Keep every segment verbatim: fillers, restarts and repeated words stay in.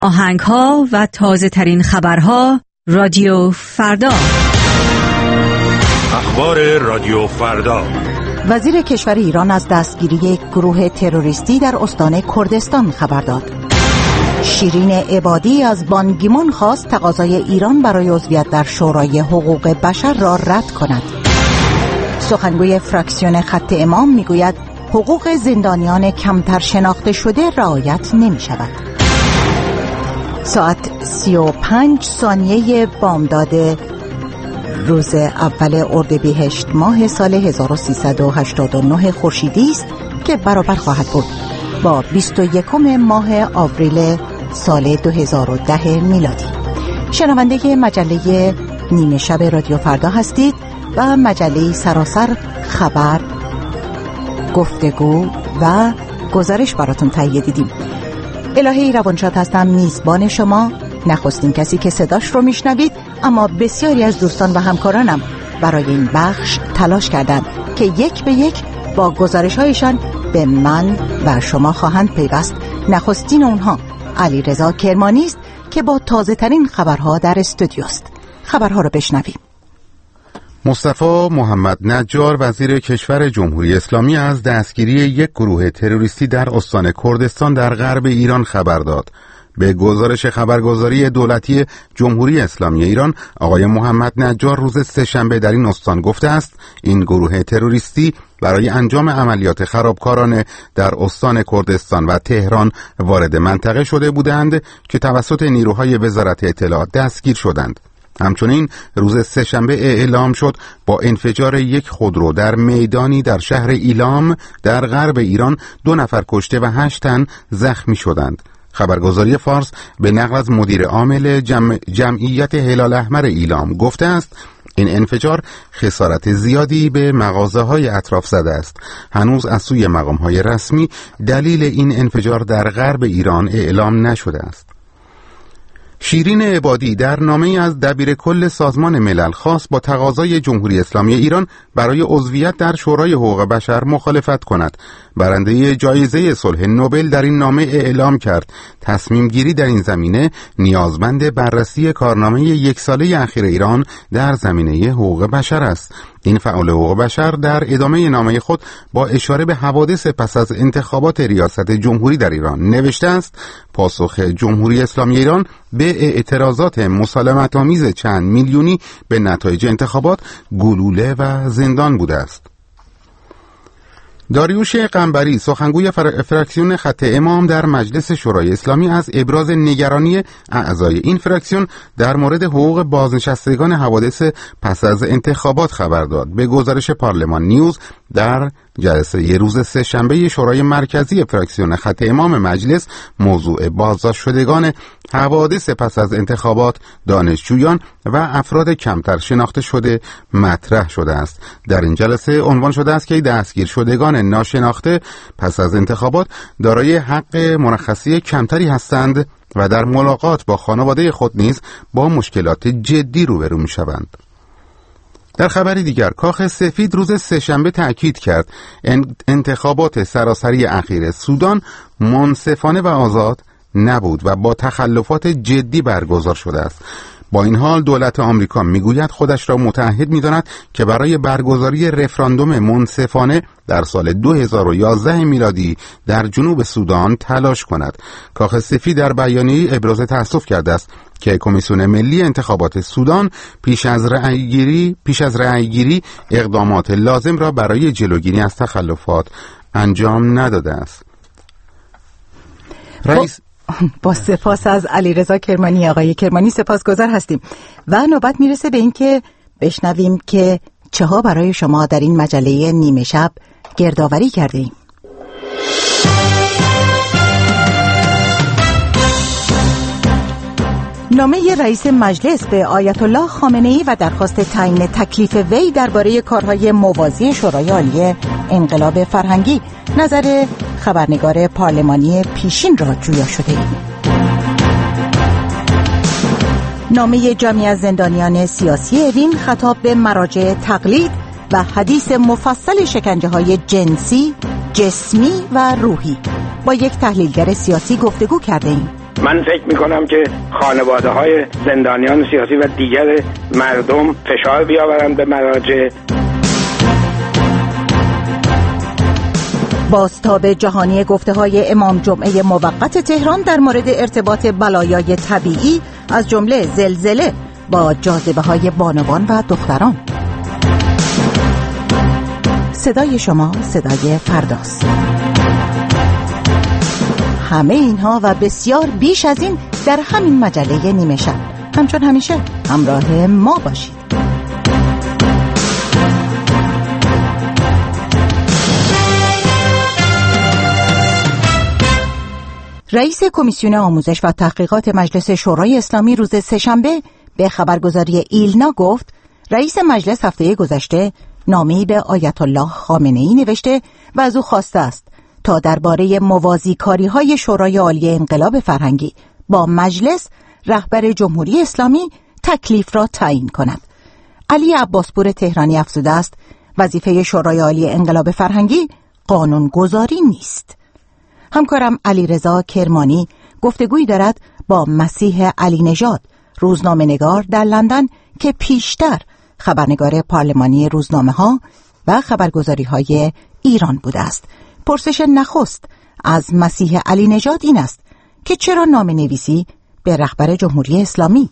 آهنگ‌ها و تازه ترین خبرها رادیو فردا. اخبار رادیو فردا. وزیر کشور ایران از دستگیری یک گروه تروریستی در استان کردستان خبر داد. شیرین عبادی از بان کی مون خواست تقاضای ایران برای عضویت در شورای حقوق بشر را رد کند. سخنگوی فراکسیون خط امام میگوید حقوق زندانیان کمتر شناخته شده رعایت نمی شود. ساعت سی و پنج ثانیه بامداد روز اول اردیبهشت ماه سال هزار و سیصد و هشتاد و نه خورشیدی است که برابر خواهد بود با بیست و یکم ماه آوریل سال دو هزار و ده میلادی. شنونده مجله نیمه شب رادیو فردا هستید و مجله سراسر خبر، گفتگو و گزارش براتون تهیه دیدیم. الهی روانشاد هستم، میزبان شما. نخستین کسی که صداش رو میشنوید، اما بسیاری از دوستان و همکارانم برای این بخش تلاش کردند که یک به یک با گزارش‌هایشان به من و شما خواهند پیوست. نخستین اونها علیرضا کرمانی است که با تازه ترین خبرها در استودیوست. خبرها رو بشنویم. مصطفی محمد نجار وزیر کشور جمهوری اسلامی از دستگیری یک گروه تروریستی در استان کردستان در غرب ایران خبر داد. به گزارش خبرگزاری دولتی جمهوری اسلامی ایران، آقای محمد نجار روز سه‌شنبه در این استان گفته است این گروه تروریستی برای انجام عملیات خرابکارانه در استان کردستان و تهران وارد منطقه شده بودند که توسط نیروهای وزارت اطلاعات دستگیر شدند. همچنین روز سه‌شنبه اعلام شد با انفجار یک خودرو در میدانی در شهر ایلام در غرب ایران دو نفر کشته و هشت تن زخمی شدند. خبرگزاری فارس به نقل از مدیر عامل جمع جمعیت هلال احمر ایلام گفته است این انفجار خسارت زیادی به مغازه‌های اطراف زده است. هنوز از سوی مقام‌های رسمی دلیل این انفجار در غرب ایران اعلام نشده است. شیرین عبادی در نامه‌ای از دبیر کل سازمان ملل خواست با تقاضای جمهوری اسلامی ایران برای عضویت در شورای حقوق بشر مخالفت کند. برنده جایزه صلح نوبل در این نامه اعلام کرد تصمیم گیری در این زمینه نیازمند بررسی کارنامه یک ساله اخیر ایران در زمینه حقوق بشر است. این فعال حقوق بشر در ادامه نامه خود با اشاره به حوادث پس از انتخابات ریاست جمهوری در ایران نوشته است پاسخ جمهوری اسلامی ایران به اعتراضات مسالمت‌آمیز چند میلیونی به نتایج انتخابات گلوله و زندان بوده است. داریوش قنبری سخنگوی فراکسیون خط امام در مجلس شورای اسلامی از ابراز نگرانی اعضای این فراکسیون در مورد حقوق بازنشستگان حوادث پس از انتخابات خبر داد. به گزارش پارلمان نیوز در جلسه ی روز سه‌شنبه شورای مرکزی فراکسیون خط امام مجلس موضوع بازداشت شدگان حوادث پس از انتخابات دانشجویان و افراد کمتر شناخته شده مطرح شده است. در این جلسه عنوان شده است که دستگیر شدگان ناشناخته پس از انتخابات دارای حق مرخصی کمتری هستند و در ملاقات با خانواده خود نیز با مشکلات جدی روبرو می‌شوند. در خبری دیگر، کاخ سفید روز سه‌شنبه تأکید کرد انتخابات سراسری اخیر سودان منصفانه و آزاد نبود و با تخلفات جدی برگزار شده است. با این حال دولت آمریکا میگوید خودش را متعهد می‌داند که برای برگزاری رفراندوم منصفانه در سال دو هزار و یازده میلادی در جنوب سودان تلاش کند. کاخ سفید در بیانیه‌ای ابراز تأسف کرده است که کمیسیون ملی انتخابات سودان پیش از رأیگیری پیش از رأیگیری اقدامات لازم را برای جلوگیری از تخلفات انجام نداده است. رئیس با سپاس از علیرضا کرمانی. آقای کرمانی سپاسگزار هستیم و نوبت میرسه به این که بشنویم که چه ها برای شما در این مجله نیمه شب گردآوری کرده ایم. نامه رئیس مجلس به آیت الله خامنه‌ای و درخواست تعیین تکلیف وی درباره کارهای موازی شورای عالی انقلاب فرهنگی نظر خبرنگار پارلمانی پیشین را جویا شده ایم. نامه جمعی از زندانیان سیاسی اوین خطاب به مراجع تقلید و حدیث مفصل شکنجه‌های جنسی، جسمی و روحی با یک تحلیلگر سیاسی گفتگو کرده ایم. من فکر میکنم که خانواده های زندانیان سیاسی و دیگر مردم فشار بیاورند به مراجع. بازتاب جهانی گفته‌های امام جمعه موقت تهران در مورد ارتباط بلایای طبیعی از جمله زلزله با جاذبه‌های بانوان و دختران. صدای شما صدای فرداست. همه اینها و بسیار بیش از این در همین مجله نیمه شب. همچون همیشه همراه ما باشید. رئیس کمیسیون آموزش و تحقیقات مجلس شورای اسلامی روز سه‌شنبه به خبرگزاری ایلنا گفت رئیس مجلس هفته گذشته نامه‌ای به آیت الله خامنه‌ای نوشته و از او خواسته است تا درباره موازی‌کاری‌های شورای عالی انقلاب فرهنگی با مجلس رهبر جمهوری اسلامی تکلیف را تعیین کند. علی عباسپور تهرانی افزوده است وظیفه شورای عالی انقلاب فرهنگی قانونگذاری نیست. همکارم علیرضا کرمانی گفتگویی دارد با مسیح علی نژاد، روزنامه‌نگار در لندن که پیشتر خبرنگار پارلمانی روزنامه‌ها و خبرگزاری‌های ایران بوده است. پرسش نخست از مسیح علی نژاد این است که چرا نامه‌نویسی به رهبر جمهوری اسلامی؟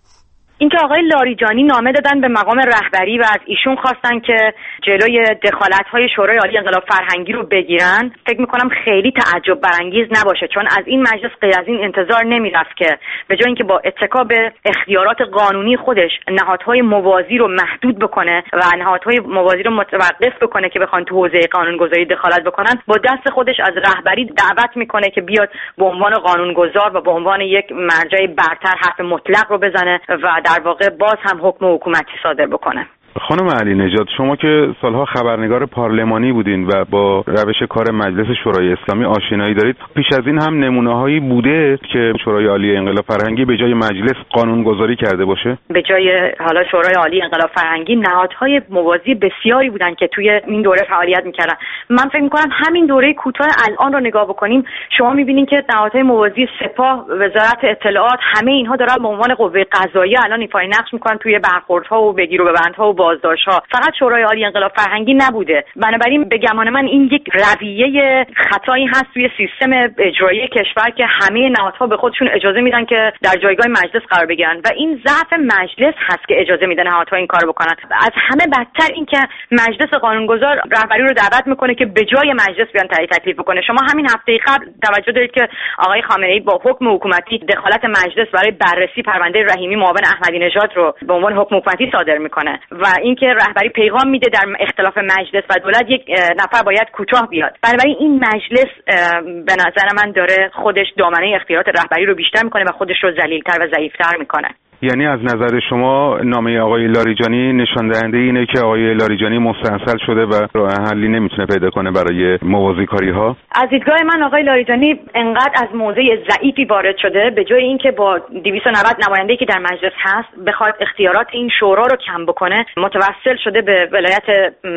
اینکه آقای لاریجانی نامه دادن به مقام رهبری و از ایشون خواستن که جلوی دخالت‌های شورای عالی انقلاب فرهنگی رو بگیرن، فکر می‌کنم خیلی تعجب برانگیز نباشه، چون از این مجلس غیر از این انتظار نمی‌رفت که به جای اینکه با اتکا به اختیارات قانونی خودش نهادهای موازی رو محدود بکنه و نهادهای موازی رو متوقف بکنه که بخوان تو حوزه قانونگذاری دخالت بکنن، با دست خودش از رهبری دعوت می‌کنه که بیاد به عنوان قانونگذار و به عنوان یک مرجع برتر حرف مطلق رو بزنه و در واقع باز هم حکم حکومتی صادر بکنه. خانم علی نژاد، شما که سالها خبرنگار پارلمانی بودین و با روش کار مجلس شورای اسلامی آشنایی دارید، پیش از این هم نمونه‌هایی بوده که شورای عالی انقلاب فرهنگی به جای مجلس قانونگذاری کرده باشه؟ به جای حالا شورای عالی انقلاب فرهنگی نهادهای موازی بسیاری بودن که توی این دوره فعالیت می‌کردن. من فکر می‌کنم همین دوره کوتاه الان رو نگاه بکنیم، شما می‌بینین که نهادهای موازی سپاه، وزارت اطلاعات، همه اینها دارن به عنوان قوه قضاییه الان ایفای نقش می‌کنن توی برخوردها و بگیر و ببندها و بازداشت‌ها. فقط شورای عالی انقلاب فرهنگی نبوده. بنابراین به گمان من این یک رویه خطایی هست توی سیستم اجرایی کشور که همه نهادها به خودشون اجازه میدن که در جایگاه مجلس قرار بگیرن و این ضعف مجلس هست که اجازه میده نهادها این کارو بکنن. از همه بدتر این که مجلس قانونگذار رهبری رو دعوت میکنه که به جای مجلس بیان تعیین تکلیف بکنه. شما همین هفته قبل توجه دارید که آقای خامنه‌ای با حکم حکومتی دخالت مجلس برای بررسی پرونده رحیمی معاون احمدی نژاد رو به عنوان حکم حکومتی صادر میکنه و اینکه رهبری پیغام میده در اختلاف مجلس و دولت یک نفر باید کوتاه بیاد. بنابراین این مجلس به نظر من داره خودش دامنه اختیارات رهبری رو بیشتر میکنه و خودش رو ذلیل‌تر و ضعیف‌تر میکنه. یعنی از نظر شما نامه آقای لاریجانی نشان دهنده اینه که آقای لاریجانی مستاصل شده و راه حلی نمیتونه پیدا کنه برای موازی‌کاری ها؟ از دیدگاه من آقای لاریجانی انقدر از موضع ضعیفی وارد شده، به جای اینکه با دویست و نود نماینده‌ای که در مجلس هست بخواد اختیارات این شورا رو کم بکنه، متوسل شده به ولایت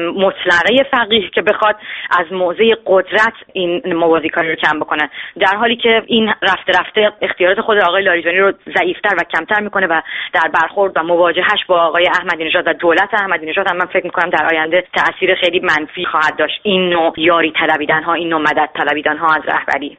مطلقه فقیه که بخواد از موضع قدرت این موازی‌کاری رو کم بکنه، در حالی که این رفته رفته اختیارات خود آقای لاریجانی رو ضعیف‌تر و کمتر میکنه و در برخورد و مواجهش با آقای احمدی نژاد و دولت احمدی نژاد هم من فکر می‌کنم در آینده تأثیر خیلی منفی خواهد داشت این نوع یاری طلبیدن ها، این نوع مدد طلبیدن ها از رهبری.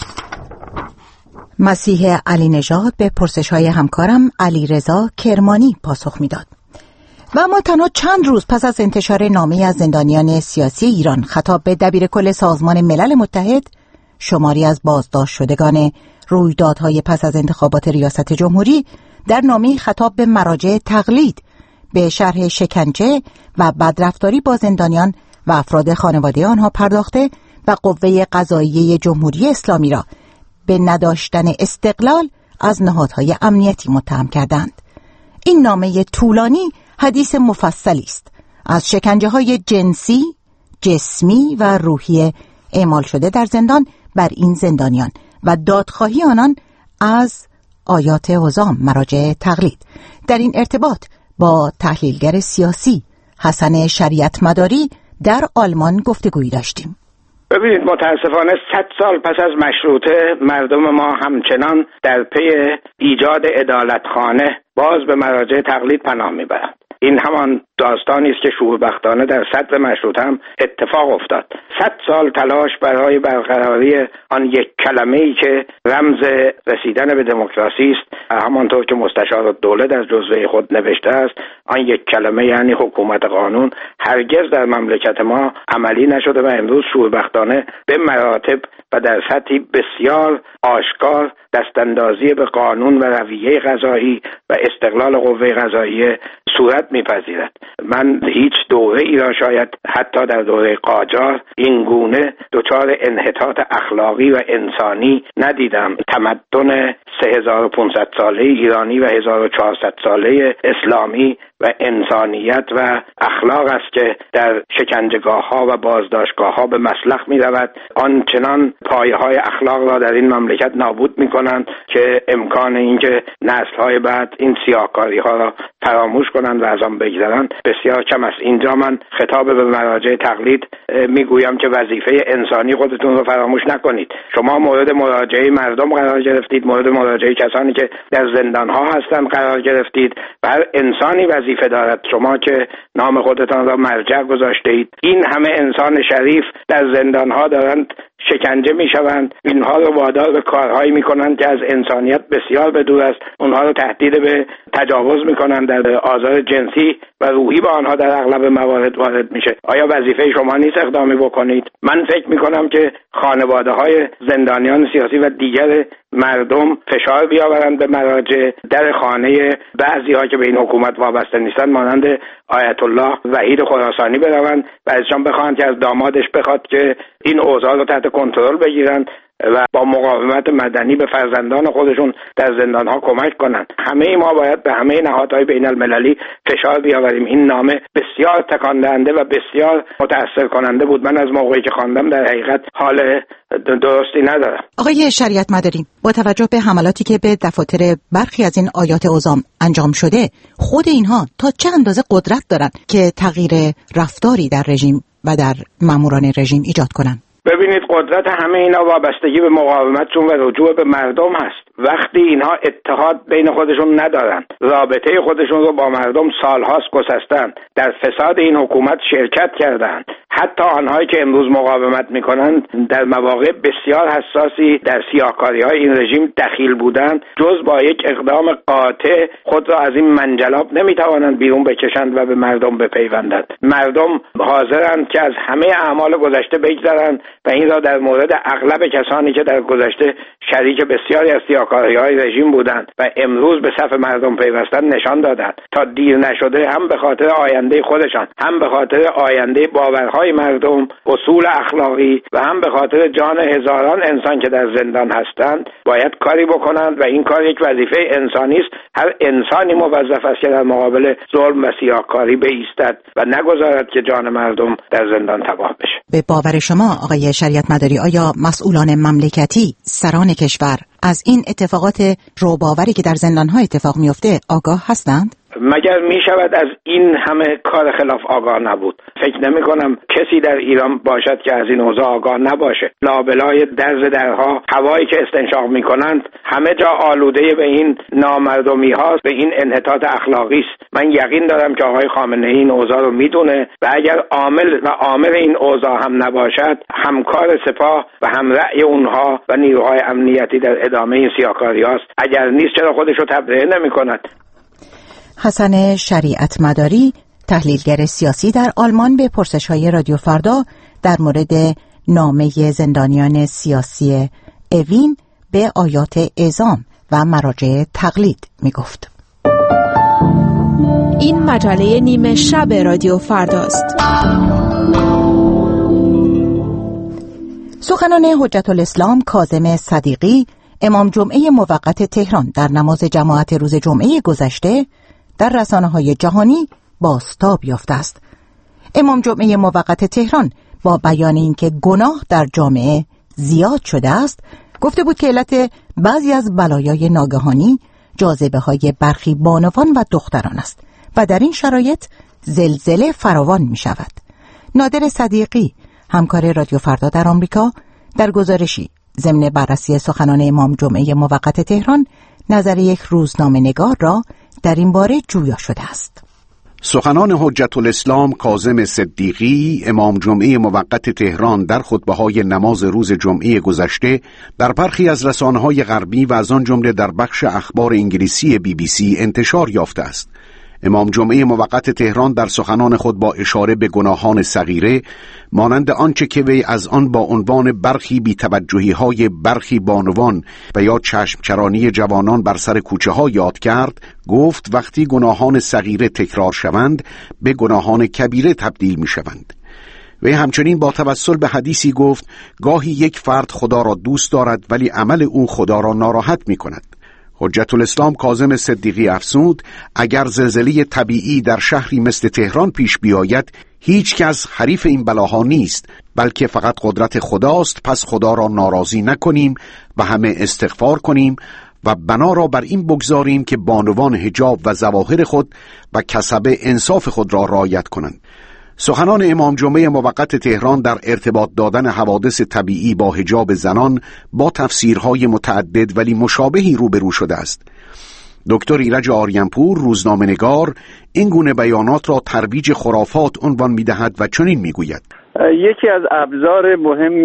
مسیح علی نژاد به پرسش‌های همکارم علیرضا کرمانی پاسخ میداد. و اما تنها چند روز پس از انتشار نامه از زندانیان سیاسی ایران خطاب به دبیرکل سازمان ملل متحد، شماری از بازداشت شدگان رویدادهای پس از انتخابات ریاست جمهوری در نامه خطاب به مراجع تقلید به شرح شکنجه و بدرفتاری با زندانیان و افراد خانواده آنها پرداخته و قوه قضاییه جمهوری اسلامی را به نداشتن استقلال از نهادهای امنیتی متهم کردند. این نامه طولانی حدیث مفصلی است از شکنجه‌های جنسی، جسمی و روحی اعمال شده در زندان بر این زندانیان و دادخواهی آنان از آیات عظام مراجع تقلید. در این ارتباط با تحلیلگر سیاسی حسن شریعت مداری در آلمان گفتگویی داشتیم. ببینید متاسفانه صد سال پس از مشروطه مردم ما همچنان در پی ایجاد عدالتخانه باز به مراجع تقلید پناه میبرند. این همان داستانی است که شوربختانه در صدر مشروطه هم اتفاق افتاد. صد سال تلاش برای برقراری آن یک کلمه‌ای که رمز رسیدن به دموکراسی است، همانطور که مستشارالدوله در جزوه خود نوشته است، آن یک کلمه یعنی حکومت قانون هرگز در مملکت ما عملی نشده و امروز شوربختانه به مراتب و در سطحی بسیار آشکار دستاندازی به قانون و رویه قضایی و استقلال قوه قضاییه صورت میپذیرد. من هیچ دوره ای را شاید حتی در دوره قاجار این گونه دچار انحطاط اخلاقی و انسانی ندیدم. تمدن سه هزار و پانصد ساله ایرانی و هزار و چهارصد ساله اسلامی و انسانیت و اخلاق است که در شکنجهگاه ها و بازداشتگاه ها به مسلخ می رود. آنچنان پایه های اخلاق را در این مملکت نابود می کنند که امکان اینکه نسل های بعد این سیاهکاری ها را فراموش کنند و از آن بگذرند بسیار کم است. اینجا من خطاب به مراجع تقلید می گویم که وظیفه انسانی خودتون رو فراموش نکنید. شما مورد مراجعه مردم قرار گرفتید، مورد مراجعه کسانی که در زندان ها هستند قرار گرفتید و هر انسانی وظیفه دارد. شما که نام خودتان را مرجع گذاشته اید، این همه انسان شریف در زندان ها دارند شکنجه می شوند، اینها رو وادار به کارهایی می کنند که از انسانیت بسیار بدور است، اونها رو تهدید به تجاوز می کنند، در آزار جنسی و روحی با آنها در اغلب موارد وارد میشه. آیا وظیفه شما نیست اقدامی بکنید؟ من فکر می کنم که خانواده های زندانیان سیاسی و دیگر مردم فشار بیاورند به مراجع، در خانه بعضی ها که به این حکومت وابسته نیستند مانند آیت الله وحید خراسانی بروند و ازشان بخواهند که از دامادش بخواد که این اوضاع رو تحت کنترل بگیرند و با مقاومت مدنی به فرزندان خودشون در زندانها کمک کنند. همه ما باید به همه نهادهای بین المللی فشار بیاوریم. این نامه بسیار تکان دهنده و بسیار متأثر کننده بود. من از موقعی که خواندم در حقیقت حال درستی ندارم. آقای شریعت مداری، با توجه به حملاتی که به دفاتر برخی از این آیات عظام انجام شده، خود اینها تا چه اندازه قدرت دارند که تغییر رفتاری در رژیم و در ماموران رژیم ایجاد کنند؟ ببینید، قدرت همه اینا وابستگی به مقاومتشون و رجوع به مردم هست. وقتی اینها اتحاد بین خودشون ندارن، رابطه خودشون رو با مردم سالهاست گسستن، در فساد این حکومت شرکت کردند، حتی آنهایی که امروز مقاومت میکنند در مواقع بسیار حساسی در سیاهکاری‌های این رژیم دخیل بودند، جز با یک اقدام قاطع خود را از این منجلاب نمیتوانند بیرون بکشند و به مردم بپیوندند. مردم حاضرند که از همه اعمال گذشته بگذرند و این را در مورد اغلب کسانی که در گذشته شریک بسیاری از سیاهکاری‌های رژیم بودند و امروز به صف مردم پیوستند نشان دادند. تا دیر نشده هم به خاطر آینده خودشان، هم به خاطر آینده باورهای مردم، اصول اخلاقی و هم به خاطر جان هزاران انسان که در زندان هستند باید کاری بکنند و این کار یک وظیفه انسانی است. هر انسانی موظف است که در مقابل ظلم و سیاهکاری بایستد و نگذارد که جان مردم در زندان تباه بشه. به باور شما آقای شریعت مداری، آیا مسئولان مملکتی، سران کشور از این اتفاقات روباوری که در زندان‌ها اتفاق میفته آگاه هستند؟ مگر می شود از این همه کار خلاف آگاه نبود؟ فکر نمی کنم کسی در ایران باشد که از این اوضاع آگاه نباشه. لابلای درز درها، هوایی که استنشاق می کنند، همه جا آلوده به این نامردمی هاست، به این انحطاط اخلاقی است. من یقین دارم که آقای خامنه ای این اوضاع رو می دونه و اگر عامل و عامل این اوضاع هم نباشد، همکار سپاه و همرأی اونها و نیروهای امنیتی در ادامه این سیاهکاری هاست. اگر نیست چرا خودش رو تبرئه نمی کند؟ حسن شریعت مداری، تحلیلگر سیاسی در آلمان، به پرسش‌های رادیو فردا در مورد نامه زندانیان سیاسی اوین به آیات اعزام و مراجع تقلید می‌گفت. این مجله نیمه شب رادیو فرداست. سخنان حجت الاسلام کاظم صدیقی، امام جمعه موقت تهران، در نماز جماعت روز جمعه گذشته در رسانه‌های جهانی بازتاب یافته است. امام جمعه موقت تهران با بیان اینکه گناه در جامعه زیاد شده است، گفته بود که علت بعضی از بلایای ناگهانی جاذبه‌های برخی بانوان و دختران است و در این شرایط زلزله فراوان می شود. نادر صدیقی، همکار رادیو فردا در آمریکا، در گزارشی ضمن بررسی سخنان امام جمعه موقت تهران نظر یک روزنامه‌نگار را در این باره جویا شده است. سخنان حجت الاسلام کاظم صدیقی امام جمعه موقت تهران در خطبه‌های نماز روز جمعه گذشته در برخی از رسانه‌های غربی و از آن جمله در بخش اخبار انگلیسی بی بی سی انتشار یافته است. امام جمعه موقت تهران در سخنان خود با اشاره به گناهان صغیره مانند آنچه که وی از آن با عنوان برخی بی‌توجهی‌های برخی بانوان و یا چشمچرانی جوانان بر سر کوچه ها یاد کرد، گفت وقتی گناهان صغیره تکرار شوند به گناهان کبیره تبدیل می شوند. وی همچنین با توسل به حدیثی گفت گاهی یک فرد خدا را دوست دارد ولی عمل او خدا را ناراحت می کند. حجت الاسلام کاظم صدیقی افزود اگر زلزله طبیعی در شهری مثل تهران پیش بیاید هیچ کس حریف این بلاها نیست، بلکه فقط قدرت خداست. پس خدا را ناراضی نکنیم و همه استغفار کنیم و بنا را بر این بگذاریم که بانوان حجاب و ظواهر خود و کسب انصاف خود را رعایت کنند. سخنان امام جمعه موقت تهران در ارتباط دادن حوادث طبیعی با حجاب زنان با تفسیرهای متعدد ولی مشابهی روبرو شده است. دکتر ایرج آریانپور روزنامه‌نگار این گونه بیانات را ترویج خرافات عنوان می‌دهد و چنین می‌گوید: یکی از ابزار مهم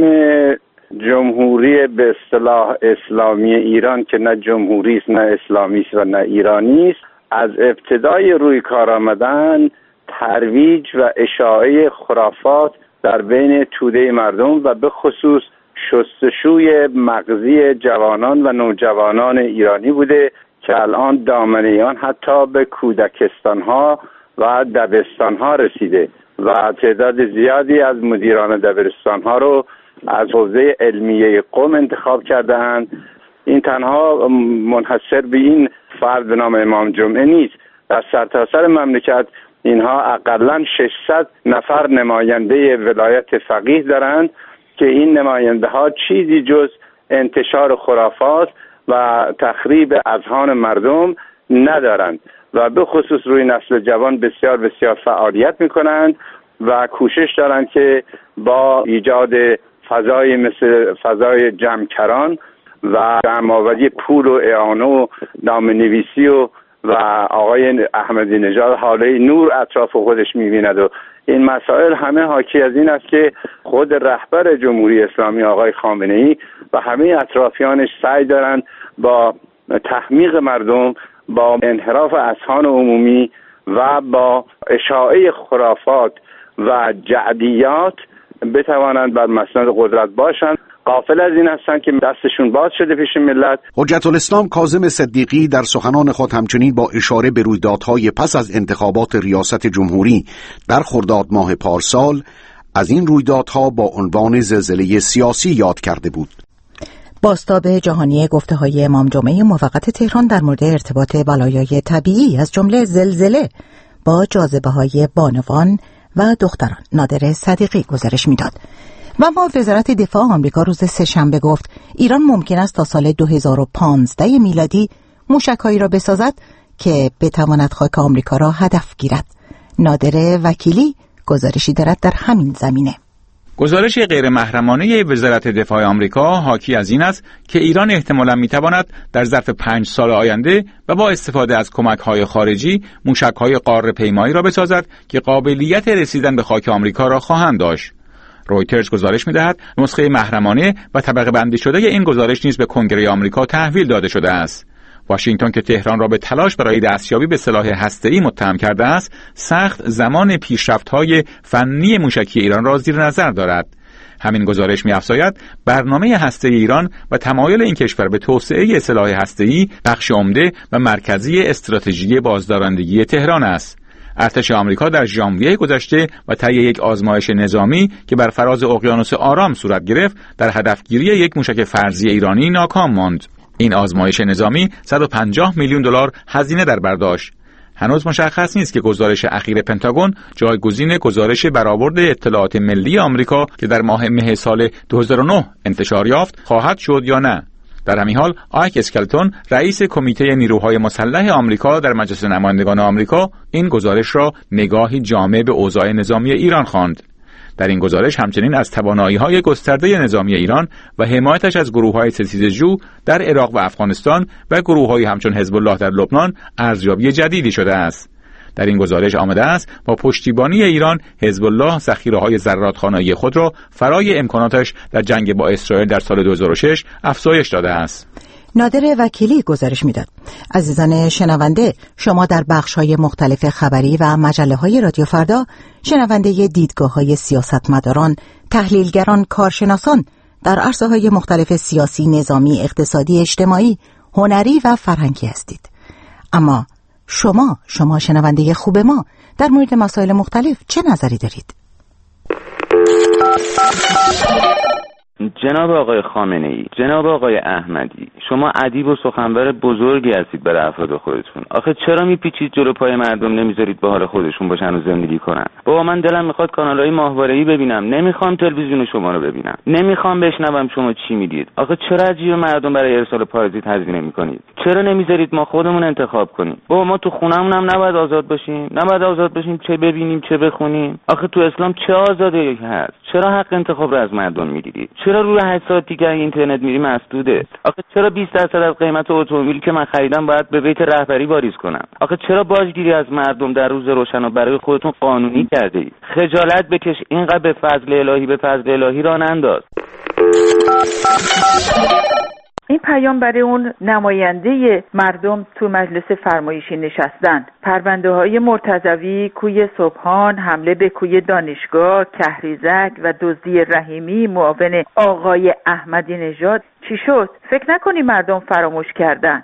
جمهوری به اصطلاح اسلامی ایران که نه جمهوری است، نه اسلامی است و نه ایرانی است، از ابتدای روی کار آمدن ترویج و اشاعه خرافات در بین توده مردم و به خصوص شستشوی مغزی جوانان و نوجوانان ایرانی بوده که الان دامنه آن حتی به کودکستان‌ها و دبستان‌ها رسیده و تعداد زیادی از مدیران دبستان‌ها رو از حوزه علمیه قم انتخاب کرده‌اند. این تنها منحصر به این فرد به نام امام جمعه نیست، در سرتاسر مملکت اینها اقلاً ششصد نفر نماینده ولایت فقیه دارند که این نماینده ها چیزی جز انتشار خرافات و تخریب اذهان مردم ندارند و به خصوص روی نسل جوان بسیار بسیار فعالیت میکنند و کوشش دارند که با ایجاد فضای مثل فضای جمعکران و جمع‌آوری پول و اعانه و نامه‌نویسی و و آقای احمدی نژاد حاله نور اطراف خودش می‌بیند و این مسائل همه حاکی از این است که خود رهبر جمهوری اسلامی آقای خامنه‌ای و همه اطرافیانش سعی دارند با تحمیق مردم، با انحراف اذهان عمومی و با اشاعه خرافات و جعدیات بتوانند بر مسند قدرت باشند. غافل از این هستند که دستشون باز شده پیش ملت. حجت الاسلام کاظم صدیقی در سخنان خود همچنین با اشاره به رویدادهای پس از انتخابات ریاست جمهوری در خرداد ماه پارسال از این رویدادها با عنوان زلزله سیاسی یاد کرده بود. بازتاب جهانی گفته‌های امام جمعه موقت تهران در مورد ارتباط بلایای طبیعی از جمله زلزله با جاذبه‌های بانوان و دختران نادر صدیقی گزارش می‌داد. و ما وزارت دفاع آمریکا روز سه‌شنبه گفت ایران ممکن است تا سال دو هزار و پانزده میلادی موشک‌هایی را بسازد که بتواند خاک آمریکا را هدف گیرد. نادر وکیلی گزارشی دارد در همین زمینه. گزارش غیر محرمانه وزارت دفاع آمریکا حاکی از این است که ایران احتمالاً میتواند در ظرف پنج سال آینده و با استفاده از کمک‌های خارجی موشک‌های قاره پیمایی را بسازد که قابلیت رسیدن به خاک آمریکا را خواهند داشت. رویترز گزارش می‌دهد نسخه محرمانه و طبقه بندی شده این گزارش نیز به کنگره آمریکا تحویل داده شده است. واشنگتن که تهران را به تلاش برای دستیابی به سلاح هسته‌ای متهم کرده است، سخت زمان پیشرفت‌های فنی موشکی ایران را زیر نظر دارد. همین گزارش می‌افزاید برنامه هسته‌ای ایران و تمایل این کشور به توسعه سلاح هسته‌ای بخش عمده و مرکزی استراتژی بازدارندگی تهران است. ارتش آمریکا در ژانویه گذشته و طی یک آزمایش نظامی که بر فراز اقیانوس آرام صورت گرفت در هدفگیری یک موشک فرضی ایرانی ناکام ماند. این آزمایش نظامی صد و پنجاه میلیون دلار هزینه در بر داشت. هنوز مشخص نیست که گزارش اخیر پنتاگون جایگزین گزارش برآورد اطلاعات ملی آمریکا که در ماه مه سال دو هزار و نه انتشار یافت خواهد شد یا نه. در همین حال آیک اسکلتون رئیس کمیته نیروهای مسلح آمریکا در مجلس نمایندگان آمریکا این گزارش را نگاهی جامع به اوضاع نظامی ایران خواند. در این گزارش همچنین از توانایی‌های گسترده نظامی ایران و حمایتش از گروه‌های ستیزجو در عراق و افغانستان و گروه‌های همچون حزب الله در لبنان ارزیابی جدیدی شده است. در این گزارش آمده است با پشتیبانی ایران حزب الله ذخیره‌های زرادخانه‌ای خود را فرای امکاناتش در جنگ با اسرائیل در سال دو هزار و شش افزایش داده است. نادر وکیلی گزارش میداد. عزیزان شنونده، شما در بخش‌های مختلف خبری و مجله‌های رادیو فردا شنونده دیدگاه‌های سیاستمداران، تحلیلگران، کارشناسان در عرصه‌های مختلف سیاسی، نظامی، اقتصادی، اجتماعی، هنری و فرهنگی هستید. اما شما شما شنونده خوب ما در مورد مسائل مختلف چه نظری دارید؟ جناب آقای خامنه‌ای، جناب آقای احمدی، شما ادیب و سخنور بزرگی هستید برای افراد خودتون. آخه چرا میپیچید جلو پای مردم، نمیذارید به حال خودشون باشن و زندگی کنن؟ بابا من دلم میخواد کانالهای ماهواره‌ای ببینم، نمیخوام تلویزیون شما رو ببینم، نمیخوام بشنوم شما چی میگید. آخه چرا عجیب مردم برای ارسال پارازیت هزینه میکنید؟ چرا نمیذارید ما خودمون انتخاب کنیم؟ بابا ما تو خونمون هم نباید آزاد باشیم، نباید آزاد باشیم چه ببینیم چه بخونیم؟ آخه تو اسلام چه آزادی هست؟ چرا حق انتخاب رو از مردم میگیرید؟ چرا روی هشت ساعت دیگه اینترنت میری مسدوده؟ آخه چرا بیست درصد از قیمت اتومبیلی که من خریدم باید به بیت رهبری واریز کنم؟ آخه چرا باجگیری از مردم در روز روشن و برای خودتون قانونی کرده اید؟ خجالت بکش، اینقدر به فضل الهی به فضل الهی را ننداز. این پیام برای اون نماینده مردم تو مجلس فرمایشی نشستن. پرونده های مرتضوی، کوی صبحان، حمله به کوی دانشگاه، کهریزک و دزدی رحیمی معاون آقای احمدی نژاد چی شد؟ فکر نکنی مردم فراموش کردن؟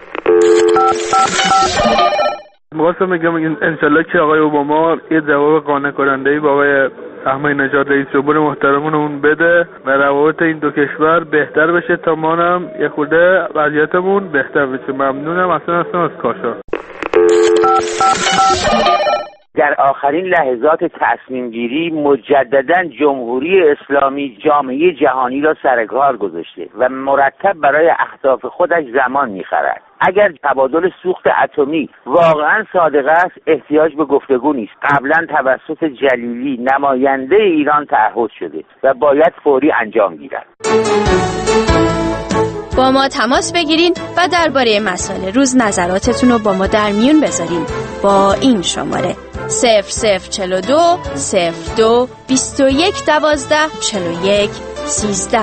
می‌خواستم بگم انشالله که آقای اوباما یه جواب قانع کننده‌ای با آقای احمدی نژاد رئیس جمهور محترممون بده و روابط این دو کشور بهتر بشه تا ما هم یه خورده وضعیتمون بهتر بشه. ممنونم اصلا اصلا از کاشا. در آخرین لحظات تصمیم گیری مجددا جمهوری اسلامی جامعه جهانی را سر کار گذاشته و مرتب برای اهداف خودش زمان می‌خرد. اگر تبادل سوخت اتمی واقعا صادق است احتیاج به گفتگو نیست. قبلا توسط جلیلی نماینده ایران تعهد شده و باید فوری انجام گیرد. با ما تماس بگیرین و درباره مسائل روز نظراتتون رو با ما در میون بذارین با این شماره صفر صفر چهل و دو صفر دو بیست و یک دوازده چهل و یک سیزده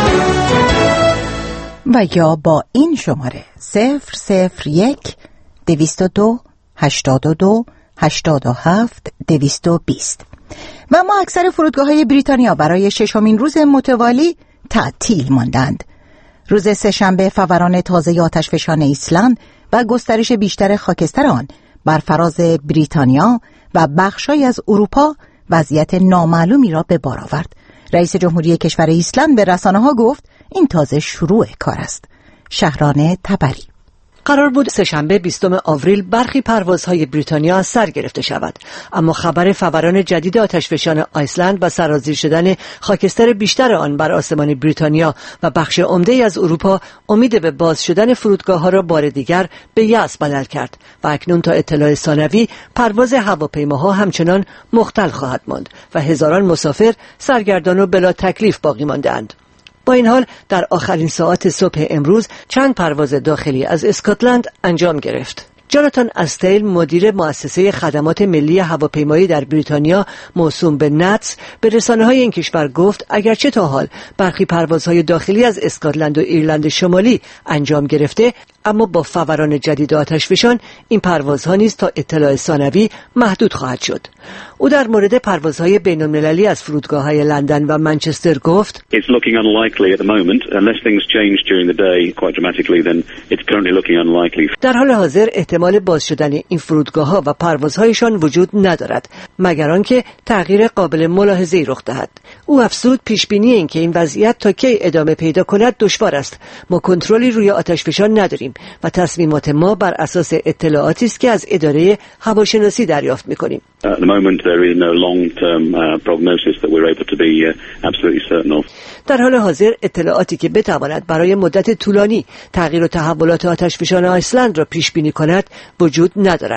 و یا با این شماره صفر صفر یک دویست و دو هشتاد و دو هشتاد و هفت دویست و بیست. و ما اکثر فرودگاه‌های بریتانیا برای ششمین روز متوالی تعطیل ماندند. روز سه‌شنبه فوران تازه آتشفشان ایسلند و گسترش بیشتر خاکستر آن بر فراز بریتانیا و بخشای از اروپا وضعیت نامعلومی را به بار آورد. رئیس جمهوری کشور ایسلند به رسانه‌ها گفت این تازه شروع کار است. شهران تبری: قرار بود سه‌شنبه بیستم آوریل برخی پروازهای بریتانیا از سر گرفته شود، اما خبر فوران جدید آتشفشان آیسلند و سرازیر شدن خاکستر بیشتر آن بر آسمان بریتانیا و بخش عمده‌ای از اروپا امید به باز شدن فرودگاه‌ها را بار دیگر به یأس بدل کرد و اکنون تا اطلاع ثانوی پرواز هواپیماها همچنان مختل خواهد ماند و هزاران مسافر سرگردان و بلا تکلیف باقی مانده‌اند. با این حال در آخرین ساعات صبح امروز چند پرواز داخلی از اسکاتلند انجام گرفت. جاناتان استیل مدیر مؤسسه خدمات ملی هواپیمایی در بریتانیا موسوم به نتس به رسانه‌های این کشور گفت اگرچه تا حال برخی پروازهای داخلی از اسکاتلند و ایرلند شمالی انجام گرفته، اما با فوران جدید آتشفشان این پروازها نیز تا اطلاع ثانوی محدود خواهد شد. او در مورد پروازهای بین‌المللی از فرودگاه‌های لندن و منچستر گفت It's looking unlikely at the moment unless things change during the day quite dramatically then it's currently looking unlikely. در حال حاضر احتمال باز شدن این فرودگاه‌ها و پروازهایشان وجود ندارد مگر آنکه تغییر قابل ملاحظه‌ای رخ دهد. او افزود پیشبینی این که این وضعیت تا کی ادامه پیدا کند دشوار است. ما کنترلی روی آتشفشان نداریم و تصمیمات ما بر اساس اطلاعاتی است که از اداره هواشناسی دریافت می‌کنیم. At the moment there is no long-term uh, prognosis that we're able to be uh, absolutely certain of. در حال حاضر اطلاعاتی که بتواند برای مدت طولانی تغییر و تحولات آتشفشان آیسلند را پیش بینی کند وجود ندارد.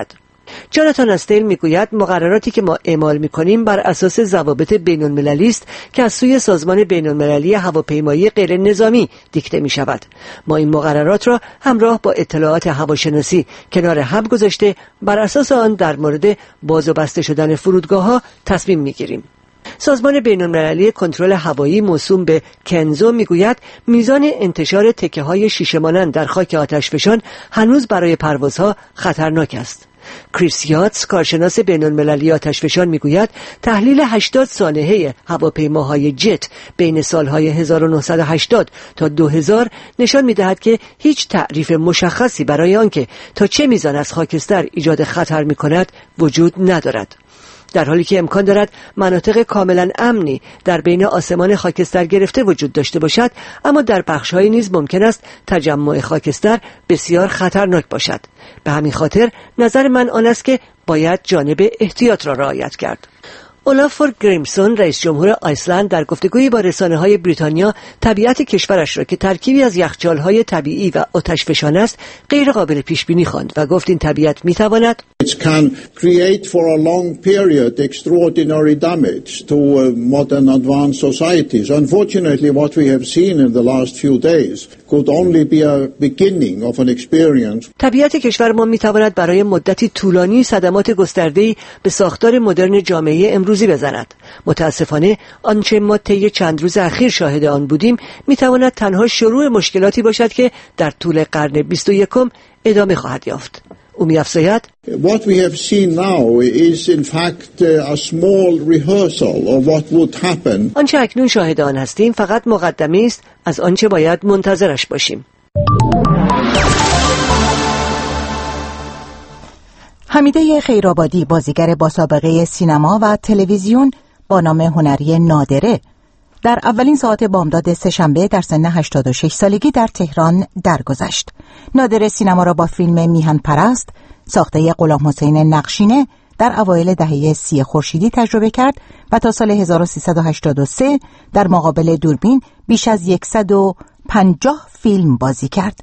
جاناتان استیل میگوید مقرراتی که ما اعمال میکنیم بر اساس ضوابط بین المللی است که از سوی سازمان بین المللی هواپیمایی غیر نظامی دیکته می شود. ما این مقررات را همراه با اطلاعات هواشناسی کنار هم گذاشته بر اساس آن در مورد باز و بسته شدن فرودگاه‌ها تصمیم میگیریم. سازمان بین‌المللی کنترل هوایی موسوم به کنزو میگوید میزان انتشار تکه‌های شیشه مانند در خاک آتشفشان هنوز برای پروازها خطرناک است. کریس یاتس کارشناس بین‌المللی آتشفشان میگوید تحلیل هشتاد سانحه هواپیماهای جت بین سالهای هزار و نهصد و هشتاد تا دو هزار نشان میدهد که هیچ تعریف مشخصی برای آنکه تا چه میزان از خاکستر ایجاد خطر میکند وجود ندارد، در حالی که امکان دارد مناطق کاملا امنی در بین آسمان خاکستر گرفته وجود داشته باشد، اما در بخش‌هایی نیز ممکن است تجمع خاکستر بسیار خطرناک باشد. به همین خاطر نظر من آن است که باید جانب احتیاط را رعایت کرد. اولافور گریمسون رئیس جمهور آیسلند در گفتگویی با رسانه‌های بریتانیا طبیعت کشورش را که ترکیبی از یخچال‌های طبیعی و آتشفشان است غیر قابل پیش بینی خواند و گفت این طبیعت می‌تواند It can create for a long period extraordinary damage to modern advanced societies. Unfortunately, what we have seen in the last few days could only be a beginning of an experience. طبیعت کشور ما می‌تواند برای مدتی طولانی صدمات گسترده‌ای به ساختار مدرن جامعه امروزی بزند. متاسفانه آنچه ما طی چند روز اخیر شاهد آن بودیم می‌تواند تنها شروع مشکلاتی باشد که در طول قرن بیست و یکم ادامه خواهد یافت. او می‌افزاید What we have seen now is in fact a small rehearsal of what would happen. آنچه اکنون شاهد آن هستیم فقط مقدمه است از آنچه باید منتظرش باشیم. حمیده خیرآبادی بازیگر با سابقه سینما و تلویزیون با نام هنری نادره در اولین ساعت بامداد سه‌شنبه در سن هشتاد و شش سالگی در تهران درگذشت. نادره سینما را با فیلم میهن پرست ساخته غلام حسین نقشینه در اوایل دهه سی خورشیدی تجربه کرد و تا سال هزار و سیصد و هشتاد و سه در مقابل دوربین بیش از صد و پنجاه فیلم بازی کرد.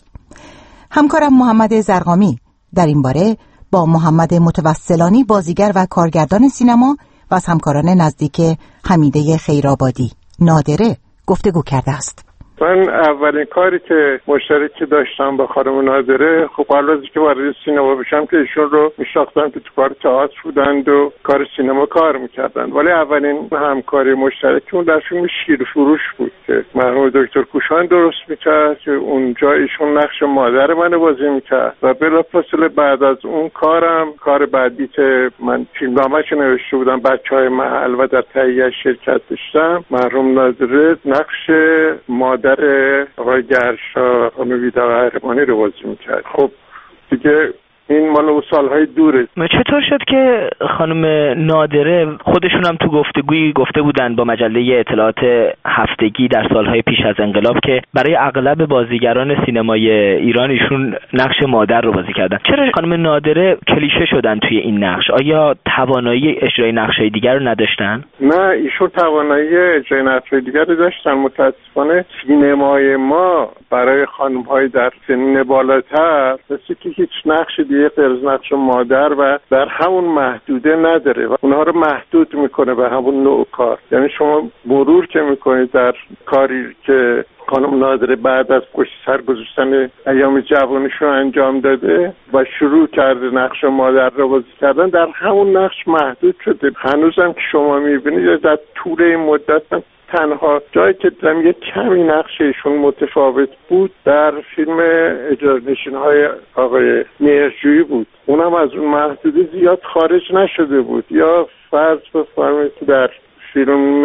همکارم محمد زرقامی در این باره با محمد متوسلانی بازیگر و کارگردان سینما و از همکاران نزدیک حمیده خیرآبادی نادره گفتگو کرده است. من اولین کاری که مشترکی داشتم با خانم نادره، خب قبل از اینکه وارد سینما بشم که ایشون رو میشناختم که تو کار تئاتر بودند و کار سینما کار میکردن، ولی اولین همکاری مشترکمون در فیلم شیر فروش بود که مرحوم دکتر کوشان درست میکرد که اونجا ایشون نقش مادر منو بازی میکرد و بلافاصله بعد از اون کارم کار بعدی که من فیلمنامه‌اش نوشته بودم بچهای محل و در تهیه شرکت داشتم، مرحوم نادره نقش مادر آقای گرشا خانم ویدا قهرمانی رو بازی میکرد. خب دیگه این مال اون سالهای دوره. چطور شد که خانم نادره خودشون هم تو گفتگویی گفته بودن با مجله اطلاعات هفتگی در سالهای پیش از انقلاب که برای اغلب بازیگران سینمای ایران ایشون نقش مادر رو بازی کردن؟ چرا خانم نادره کلیشه شدن توی این نقش؟ آیا توانایی اجرای نقش‌های دیگر رو نداشتن؟ نه، ایشون توانایی اجرای نقش‌های دیگر رو داشتن. متأسفانه سینمای ما برای خانم‌های در سنین بالاتر مثل که هیچ نقش دیگه غیر از نقش مادر و در همون محدوده نداره و اونها رو محدود میکنه به همون نوع کار. یعنی شما مرور که میکنید در کاری که خانم نادره بعد از پشت سر گذاشتن ایام جوانیشون انجام داده و شروع کرده نقش مادر رو بازی کردن، در همون نقش محدود شده. هنوزم که شما میبینید در طول این مدت هم تنها جایی که دیدم یک کمی نقششون متفاوت بود در فیلم اجاره‌نشین‌های آقای مهرجویی بود. اونم از اون محدوده زیاد خارج نشده بود. یا فرض بفرمایید در فیلم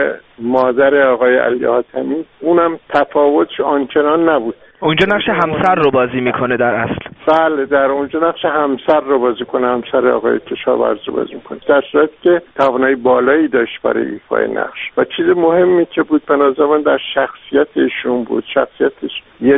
مادر آقای علی حاتمی اونم تفاوتش آنچنان نبود. اونجا نقش همسر رو بازی میکنه در اصل. بله، در اونجا نقش همسر رو بازی کنه، همسر آقای کشاورز رو بازی میکنه، در صورتی که توانایی بالایی داشت برای ایفای نقش. و چیز مهمی که بود به نظر من در شخصیتشون بود. شخصیتش یک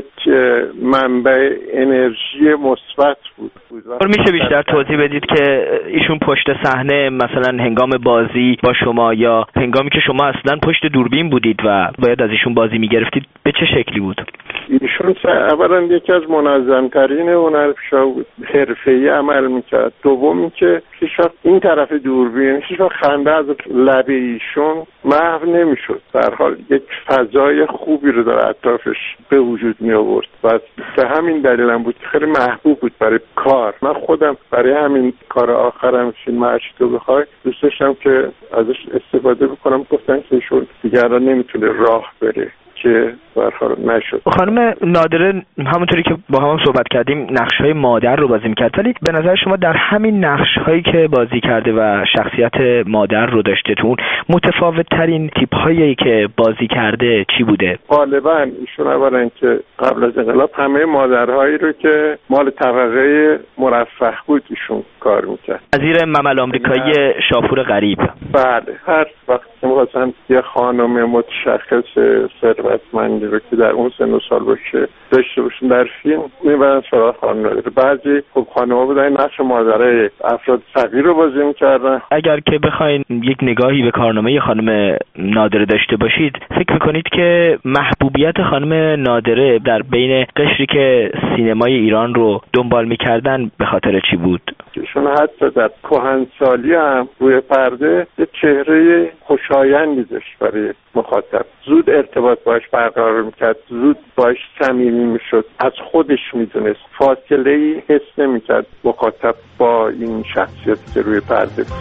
منبع انرژی مثبت بود. میشه بیشتر توضیح بدید که ایشون پشت صحنه مثلا هنگام بازی با شما یا هنگامی که شما اصلا پشت دوربین بودید و باید از ایشون بازی میگرفتید به چه شکلی بود؟ ایشون اولا یکی از منظمترین هنرپیشا بود، حرفه‌ای عمل میکرد. دومی که هیچ وقت این طرف دوربین، هیچ وقت خنده از لب ایشون محو نمیشد. در حال یک فضای خوبی رو در اطرافش به وجود می آورد و به همین دلیل هم بود که خیلی محبوب بود برای کار. من خودم برای همین کار آخرم فیلم هشتو بخوای دوست داشتم که ازش استفاده بکنم. گفتن که ایشون دیگه الان نمیتونه راه بره که برخواد نشد. خانم نادره همونطوری که با هم صحبت کردیم نقش‌های مادر رو بازی می‌کرد، ولی به نظر شما در همین نقش‌هایی که بازی کرده و شخصیت مادر رو داشته تو اون متفاوت‌ترین تیپ‌هایی که بازی کرده چی بوده؟ غالباً ایشون اولا که قبل از انقلاب همه مادرهایی رو که مال طبقه مرفه بود ایشون کار می‌کرد. وزیر ممل آمریکایی شاپور غریب. بله، هر وقت که مثلا یه خانم متشخص ثروتمندی رو که در اون سن و سال باشه داشته باشن در فیلم میبرن سراغ خانم نادره. بعضی خب خانم‌ها بودن نقش مادرای افراد فقیر رو بازی می‌کردن. اگر که بخواید یک نگاهی به کارنامه خانم نادره داشته باشید، فکر می‌کنید که محبوبیت خانم نادره در بین قشری که سینمای ایران رو دنبال می‌کردن به خاطر چی بود؟ ایشون حتی در کهنسالی هم روی پرده یه چهره خوشایندی داشت برای مخاطب. زود ارتباط باش برقرار میکرد، زود باش صمیمی میشد، از خودش میدونست، فاصله‌ای حس نمیکرد مخاطب با این شخصیتی که روی پرده بود.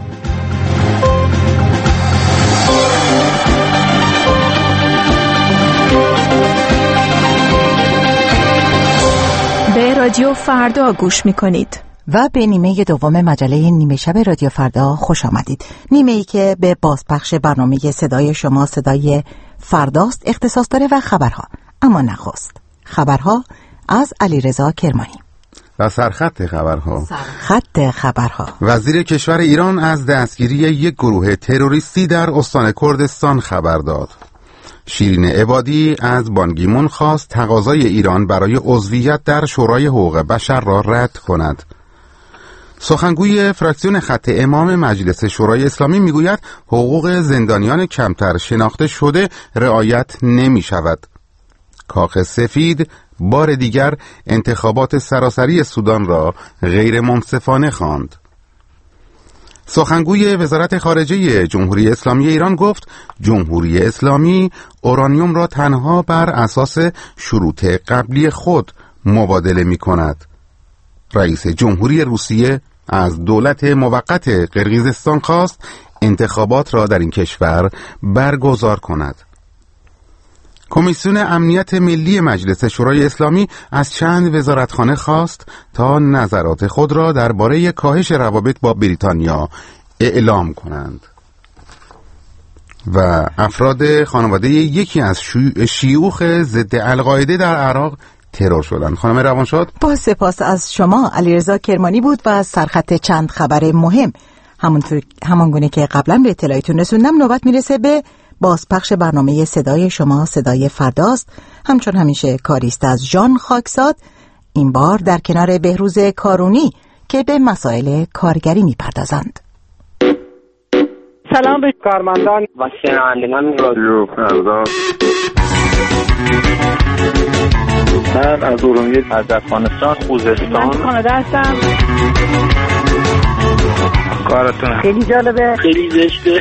به رادیو فردا گوش میکنید و به نیمه دوم مجله نیمه شب رادیو فردا خوش آمدید. نیمه ای که به بازپخش برنامه صدای شما صدای فرداست اختصاص داره و خبرها. اما نخست خبرها از علیرضا کرمانی. و سرخط خبرها سرخط خبرها وزیر کشور ایران از دستگیری یک گروه تروریستی در استان کردستان خبر داد. شیرین عبادی از بان کی مون خواست تقاضای ایران برای عضویت در شورای حقوق بشر را رد کند. سخنگوی فراکسیون خط امام مجلس شورای اسلامی میگوید حقوق زندانیان کمتر شناخته شده رعایت نمی شود. کاخ سفید بار دیگر انتخابات سراسری سودان را غیر منصفانه خواند. سخنگوی وزارت خارجه جمهوری اسلامی ایران گفت جمهوری اسلامی اورانیوم را تنها بر اساس شروط قبلی خود مبادله می کند. رئیس جمهوری روسیه از دولت موقت قرقیزستان خواست انتخابات را در این کشور برگزار کند. کمیسیون امنیت ملی مجلس شورای اسلامی از چند وزارتخانه خواست تا نظرات خود را درباره کاهش روابط با بریتانیا اعلام کنند. و افراد خانواده یکی از شیوخ ضد القاعده در عراق ترور شدند. خانم روانشاد، با سپاس از شما. علیرضا کرمانی بود و از سرخط چند خبر مهم. همونطور همانگونه که قبلا به اطلاعتون رسوندم نوبت میرسه به بازپخش برنامه صدای شما صدای فرداست. همچون همیشه کاریست از جان خاکساد، این بار در کنار بهروز کارونی که به مسائل کارگری میپردازند. سلام به کارمندان و شنوندگان رادیو فردا. من از ارومیه، از افغانستان، خوزستان. من کانادا هستم. کارتون خیلی جالبه، خیلی زشته.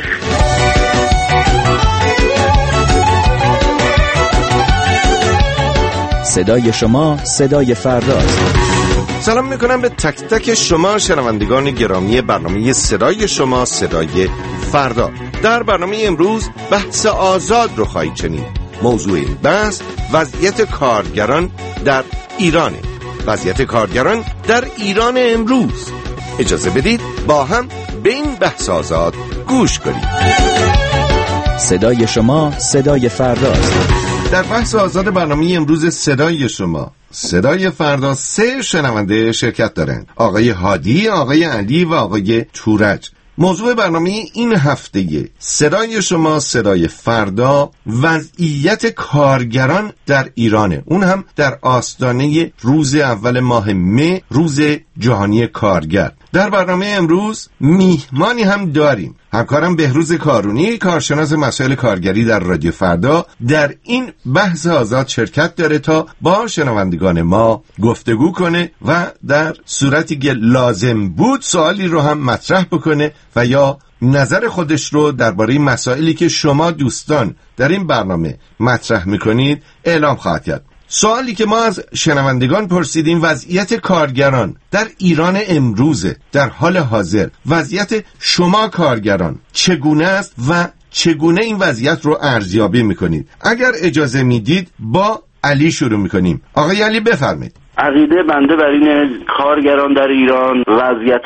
صدای شما صدای فرداست. سلام میکنم به تک تک شما شنوندگان گرامی برنامه صدای شما صدای فردا. در برنامه امروز بحث آزاد رو خواهید شنید. موضوع این بحث وضعیت کارگران در ایرانه. وضعیت کارگران در ایران امروز. اجازه بدید با هم به این بحث آزاد گوش کنید. صدای شما صدای فرداست. در بحث آزاد برنامه امروز صدای شما صدای فردا سه شنونده شرکت دارند: آقای هادی، آقای علی و آقای تورج. موضوع برنامه این هفته صدای شما صدای فردا وضعیت کارگران در ایرانه، اون هم در آستانه روز اول ماه مه، روز جهانی کارگر. در برنامه امروز میهمانی هم داریم. همکارم بهروز کارونی، کارشناس مسائل کارگری در رادیو فردا، در این بحث آزاد شرکت داره تا با شنوندگان ما گفتگو کنه و در صورتی که لازم بود سوالی رو هم مطرح بکنه و یا نظر خودش رو درباره مسائلی که شما دوستان در این برنامه مطرح میکنید اعلام خواهد کرد. سوالی که ما از شنوندگان پرسیدیم وضعیت کارگران در ایران امروزه، در حال حاضر وضعیت شما کارگران چگونه است و چگونه این وضعیت رو ارزیابی میکنید؟ اگر اجازه میدید با علی شروع میکنیم. آقای علی بفرمایید. عقیده بنده بر اینه کارگران در ایران وضعیت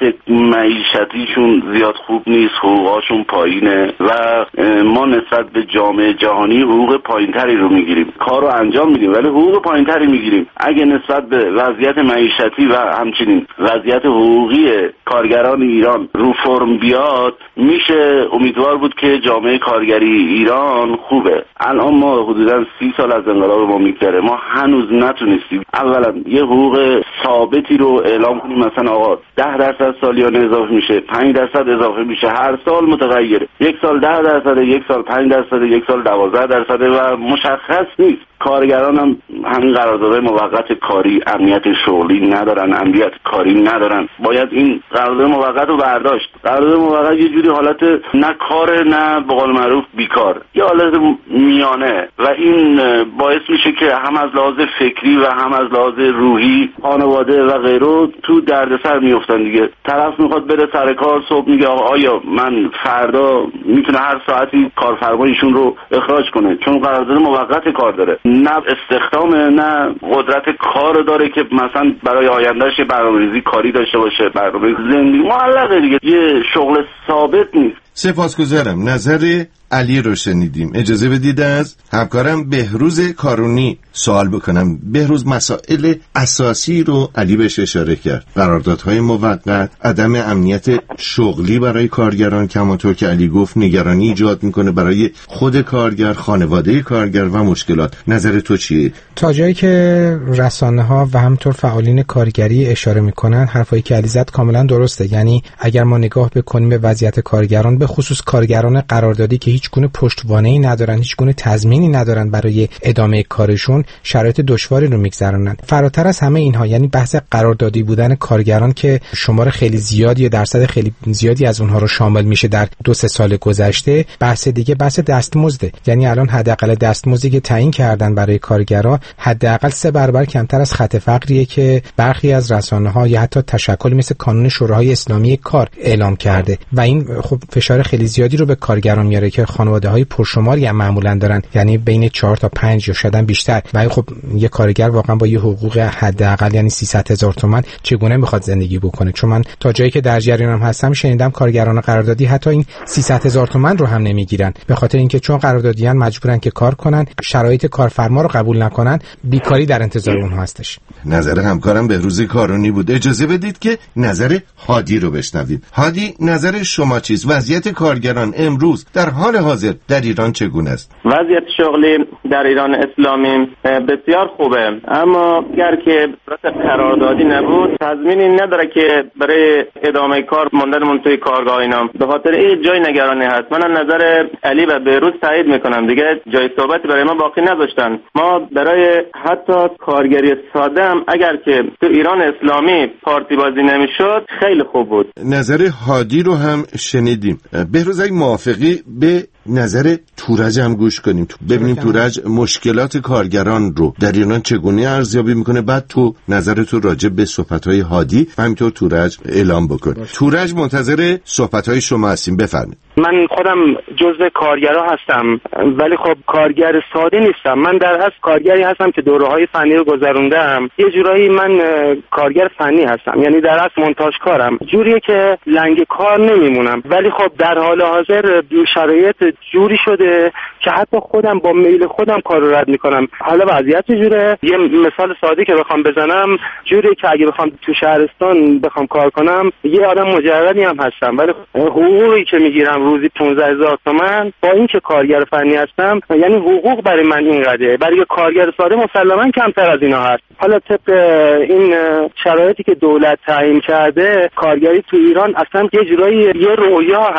معیشتیشون زیاد خوب نیست، حقوقاشون پایینه و ما نسبت به جامعه جهانی حقوق پایینتری رو میگیریم، کار رو انجام میدیم ولی حقوق پایینتری میگیریم. اگه نسبت به وضعیت معیشتی و همچنین وضعیت حقوقی کارگران ایران رو فرم بیاد میشه امیدوار بود که جامعه کارگری ایران خوبه. الان ما حدودا سی سال از انقلاب ما میگذره، ما هنوز نتونستیم اولا یه حقوق ثابتی رو اعلام کنیم، مثلا آقا ده درصد سالیانه اضافه میشه، پنج درصد اضافه میشه، هر سال متغیره، یک سال ده درصد، یک سال پنج درصد، یک سال دوازده درصد و مشخص نیست. کارگران هم همین قراردادهای موقت کاری امنیت شغلی ندارن، امنیت کاری ندارن. باید این قرارداد موقت رو برداشت. قرارداد موقت یه جوری حالت نه کار نه به قول معروف بیکار، یه حالت میانه و این باعث میشه که هم از لحاظ فکری و هم از لحاظ روحی خانواده و غیره تو دردسر میافتن دیگه. طرف میخواد بره سر کار، صبح میگه آیا من فردا میتونه هر ساعتی کارفرمایشون رو اخراج کنه چون قرارداد موقت کار داره، نه استخدام نه قدرت کار داره که مثلا برای آیندهش برنامه‌ریزی کاری داشته باشه، برنامه زندگی معلقه دیگه، یه شغل ثابت نیست. سپاسگزارم. نظر علی رو شنیدیم. اجازه بدید از همکارم بهروز کارونی سوال بکنم. بهروز، مسائل اساسی رو علی بهش اشاره کرد، قراردادهای موقت، عدم امنیت شغلی برای کارگران که همونطور که علی گفت نگرانی ایجاد میکنه برای خود کارگر، خانواده کارگر و مشکلات. نظر تو چیه؟ تا جایی که رسانه ها و همینطور فعالین کارگری اشاره میکنن حرفایی که علی زد کاملا درسته. یعنی اگر ما نگاه بکنیم به وضعیت کارگران، به خصوص کارگران قراردادی که هیچ گونه پشتوانه‌ای ندارن، هیچ گونه تضمینی ندارن برای ادامه کارشون، شرایط دشواری رو میگذرونن. فراتر از همه اینها، یعنی بحث قراردادی بودن کارگران که شمار خیلی زیادی یا درصد خیلی زیادی از اونها رو شامل میشه در دو سه سال گذشته، بحث دیگه بحث دستمزده. یعنی الان حداقل دستمزدی که تعیین کردن برای کارگرا حداقل سه برابر کمتر از خط فقریه که برخی از رسانه‌ها یا حتی تشکل مثل کانون شوراهای اسلامی کار اعلام کرده و این خب فشار خیلی زیادی رو به کارگران میاره که خانواده‌های پرشماری هم معمولاً دارن، یعنی بین چهار تا پنج یا شاید بیشتر. و خب یه کارگر واقعا با یه حقوق حداقل یعنی سیصد هزار تومان چگونه میخواد زندگی بکنه؟ چون من تا جایی که در جریانم هستم شنیدم کارگران قراردادی حتی این سیصد هزار تومان رو هم نمیگیرن، به خاطر اینکه چون قراردادیان مجبورن که کار کنن، شرایط کارفرما رو قبول نکنن، بیکاری در انتظار اونها هستش. نظر همکارم بهروز کارونی بود. اجازه بدید که نظر هادی رو بشنویم. هادی، نظر شما چیست؟ وضعیت کارگران امروز در حال حاضر در ایران چگونه است؟ وضعیت شغلی در ایران اسلامی بسیار خوبه، اما اگر که صورت قراردادی نبود تضمینی نداره که برای ادامه کار ماندنمون توی کارگاه اینا. به خاطر این جای نگرانی هست. من نظر علی و بهروز تایید میکنم، دیگه جای صحبتی برای ما باقی نذاشتن. ما برای حتی کارگری ساده هم اگر که تو ایران اسلامی پارتی بازی نمیشد خیلی خوب بود. نظر هادی رو هم شنیدیم. بهروز اگه موافقی به نظر تورج هم گوش کنیم، ببینیم تورج مشکلات کارگران رو در ایران چگونه ارزیابی میکنه، بعد تو نظرت رو راجع به صحبت‌های هادی و همینطور تورج اعلام بکن. تورج منتظر صحبت‌های شما هستیم، بفرمایید. من خودم جزء کارگرا هستم ولی خب کارگر ساده نیستم. من در اصل کارگری هستم که دوره‌های فنی رو گذروندم. یه جورایی من کارگر فنی هستم، یعنی در اصل مونتاژ کارم، جوریه که لنگ کار نمیمونم. ولی خب در حال حاضر شرایط جوری شده که حتی خودم با میل خودم کار رو رد میکنم. حالا وضعیت جوره. یه مثال ساده که بخوام بزنم جوریه که اگه بخوام تو شهرستان بخوام کار کنم یه آدم مجردی هم هستم ولی حقوقی که میگیرم روزی پانزده هزار تومان، با اینکه کارگر فنی هستم یعنی حقوق برای من اینقدره، برای کارگر ساده مسلماً کمتر از اینا هست. حالا طبق این شرایطی که دولت تعیین کرده کارگری تو ایران اصلا یه جورایی یه رویا هست.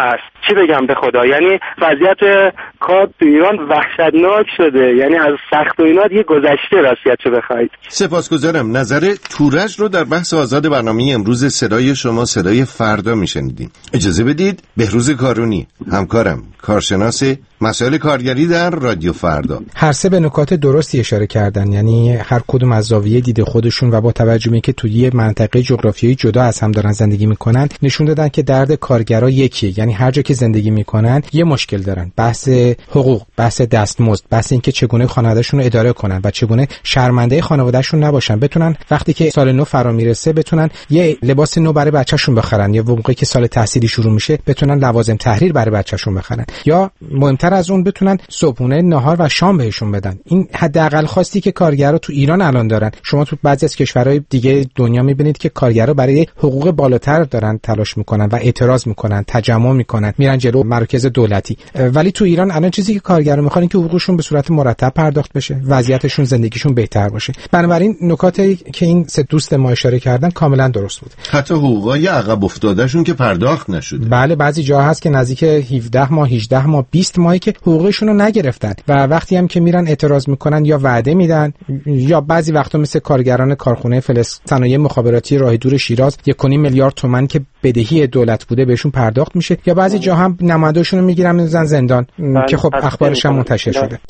چی بگم به خدا، یعنی وضعیت کار تو ایران وحشتناک شده، یعنی از سخت و اینا دیگه گذشته راستیتشو بخواید. سپاسگزارم. نظر تورج رو در بحث آزاد برنامه امروز صدای شما صدای فردا میشنیدیم. اجازه بدید بهروز کارونی همکارم، کارشناس مسائل کارگری در رادیو فردا، هر سه به نکات درستی اشاره کردن، یعنی هر کدوم از زاویه دید خودشون و با توجه به که توی یه منطقه جغرافیایی جدا از هم دارن زندگی میکنن نشون دادن که درد کارگرا یکیه، یعنی هر جا که زندگی میکنن یه مشکل دارن، بحث حقوق، بحث دستمزد، بحث اینکه چگونه خانواده‌شون رو اداره کنن و چگونه شرمنده خانواده‌شون نباشن، بتونن وقتی که سال نو فرا میرسه بتونن یه لباس نو برای بچه‌شون بخرن، یا موقعی که سال تحصیلی شروع میشه بتونن لوازم تحریر برای بچه‌شون بخرن، یا مهمتر از اون بتونن صبحونه، نهار و شام بهشون بدن. این حداقل خواستی که کارگرا تو ایران الان دارن. شما تو بعضی از کشورهای دیگه دنیا میبینید که کارگرا برای حقوق بالاتر دارن تلاش میکنن و اعتراض میکنن، تجمع میکنن، میرن جلو مراکز دولتی. ولی تو ایران الان چیزی که کارگرا میخوان این که حقوقشون به صورت مرتب پرداخت بشه، وضعیتشون، زندگیشون بهتر باشه. بنابراین نکاتی که این سه دوست ما اشاره کردن کاملا درست بود. حتی حقوقای عقب افتادهشون که پرداخت نشده. بله، بعضی جاها هست که نزدیک هفده ماه، هجده ماه، بیست ماهی که حقوقشون رو نگرفتن و وقتی هم که میرن اعتراض میکنن یا وعده میدن، یا بعضی وقتا مثل کارگران کارخونه فلز صنایع مخابراتی راه دور شیراز یک و نیم میلیارد تومان که بدهی دولت بوده بهشون پرداخت میشه، یا بعضی جاها هم نماینده‌شون رو میگیرن میذارن زندان که خب اخبارش هم منتشر شده.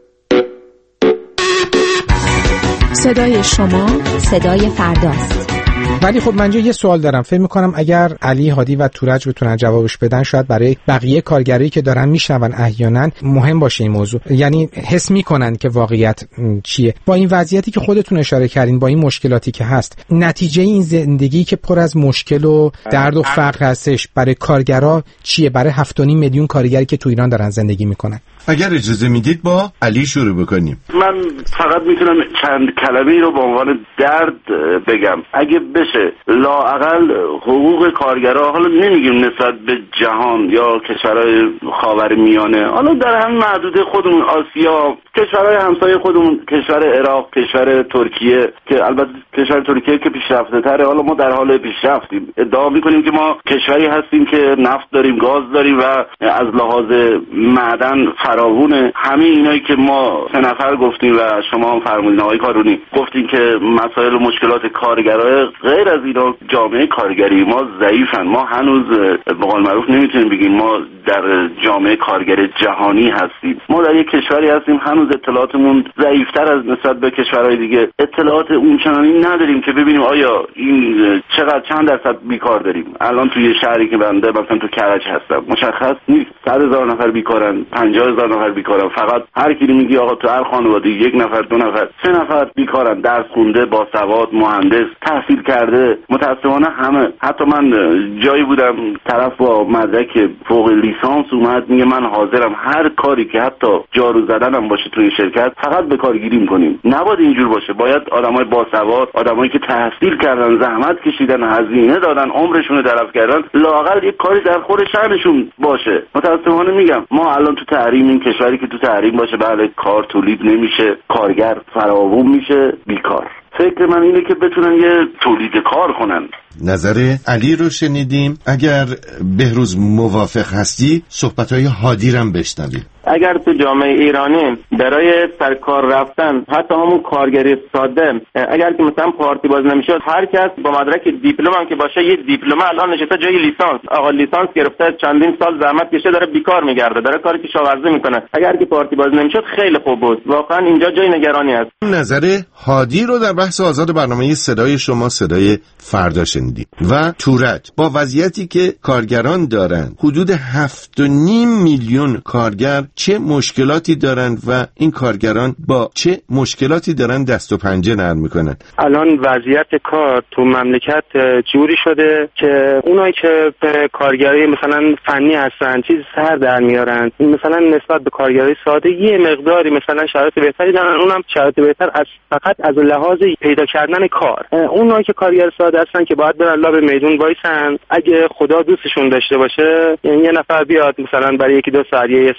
صدای شما صدای فرداست. ولی خب من یه سوال دارم، فکر می‌کنم اگر علی، هادی و تورج بتونن جوابش بدن شاید برای بقیه کارگرایی که دارن میشنون احیانا مهم باشه این موضوع، یعنی حس میکنن که واقعیت چیه. با این وضعیتی که خودتون اشاره کردین، با این مشکلاتی که هست، نتیجه این زندگی که پر از مشکل و درد و فقر هستش برای کارگرا چیه، برای هفت و نیم میلیون کارگری که تو ایران دارن زندگی میکنن؟ اگر اجازه میدید با علی شروع بکنیم. من فقط میتونم چند کلمه‌ای رو به عنوان درد بگم. اگه بشه لااقل حقوق کارگرها، حالا نمیگیم نسبت به جهان یا کشورهای خاورمیانه، حالا در هم محدوده خودمون آسیا، کشورهای همسایه خودمون، کشور عراق، کشور ترکیه که البته کشور ترکیه که پیشرفته تره، حالا ما در حال پیشرفتیم، ادعا میکنیم که ما کشوری هستیم که نفت داریم، گاز داریم و از لحاظ معدن فراوونه. همه اینایی که ما سه نفر گفتیم و شما هم فرمودین آقای کارونی گفتین که مسائل و مشکلات کارگرای غیر از اینا جامعه کارگری ما ضعیفن. ما هنوز به قول معروف نمیتونیم بگیم ما در جامعه کارگر جهانی هستیم. ما در یک کشوری هستیم هنوز اطلاعاتمون ضعیفتر از نسبت به کشورهای دیگه. اطلاعات اونچنانی نداریم که ببینیم آیا این چقدر چند درصد بیکار داریم. الان توی شهری که بنده مثلا تو کرج هستم مشخص نیست صد هزار نفر بیکارن، پنجاه هزار نفر بیکارن. فقط هر کی میگی آقا تو هر خانواده یک نفر، دو نفر، سه نفر بیکارن، درس خونده، با سواد، مهندس، تحصیل کرده. متأسفانه همه. حتی من جایی بودم طرف با مدرک فوق لیسانس اومد میگه من حاضرم هر کاری که حتی جارو زدنم باشه توی شرکت فقط به کارگیری می‌کنیم. نباید اینجور باشه. باید آدمای باسواد، آدمایی که تحصیل کردن، زحمت کشیدن، هزینه دادن، عمرشون رو تلف کردن، لااقل یک کاری در خور شأنشون باشه. متأسفانه میگم ما الان تو تحریم، این کشوری که تو تحریم باشه، بله کار تولید نمیشه، کارگر فراوون میشه، بیکار. فکر من اینه که بتونن یه تولید کار کنن. نظر علی رو شنیدیم. اگر بهروز موافق هستی صحبت‌های هادی رو هم بشنویم. اگر تو جامعه ایرانی برای سرکار رفتن حتی همون کارگری ساده، اگر که مثلا پارتی باز نمیشد، هر کس با مدرک دیپلم هم که باشه، یه دیپلم الان نشسته جای لیسانس، آقا لیسانس گرفته، چندین سال زحمت کشیده، داره بیکار میگرده، داره کاری که کشاورزی میکنه. اگر که پارتی باز نمیشد خیلی خوب بود. واقعا اینجا جای نگرانی است. نظر هادی رو در بحث آزاد برنامه صدای شما صدای فردا شنیدیم. و تورج با وضعیتی که کارگران دارن، حدود هفت و نیم میلیون کارگر چه مشکلاتی دارن و این کارگران با چه مشکلاتی دارن دست و پنجه نرم میکنن؟ الان وضعیت کار تو مملکت جوری شده که اونایی که به کارگری مثلا فنی هستن چیز سر در میارن، مثلا نسبت به کارگری ساده یه مقداری مثلا شرایط بهتری دارن، اونم شرایط بهتر از فقط از لحاظ پیدا کردن کار. اونایی که کارگر ساده هستن که باید برن لاب میدون وایسن، اگه خدا دوستشون داشته باشه، یعنی یه نفر بیاد مثلا برای یکی دو ساعت یه حساب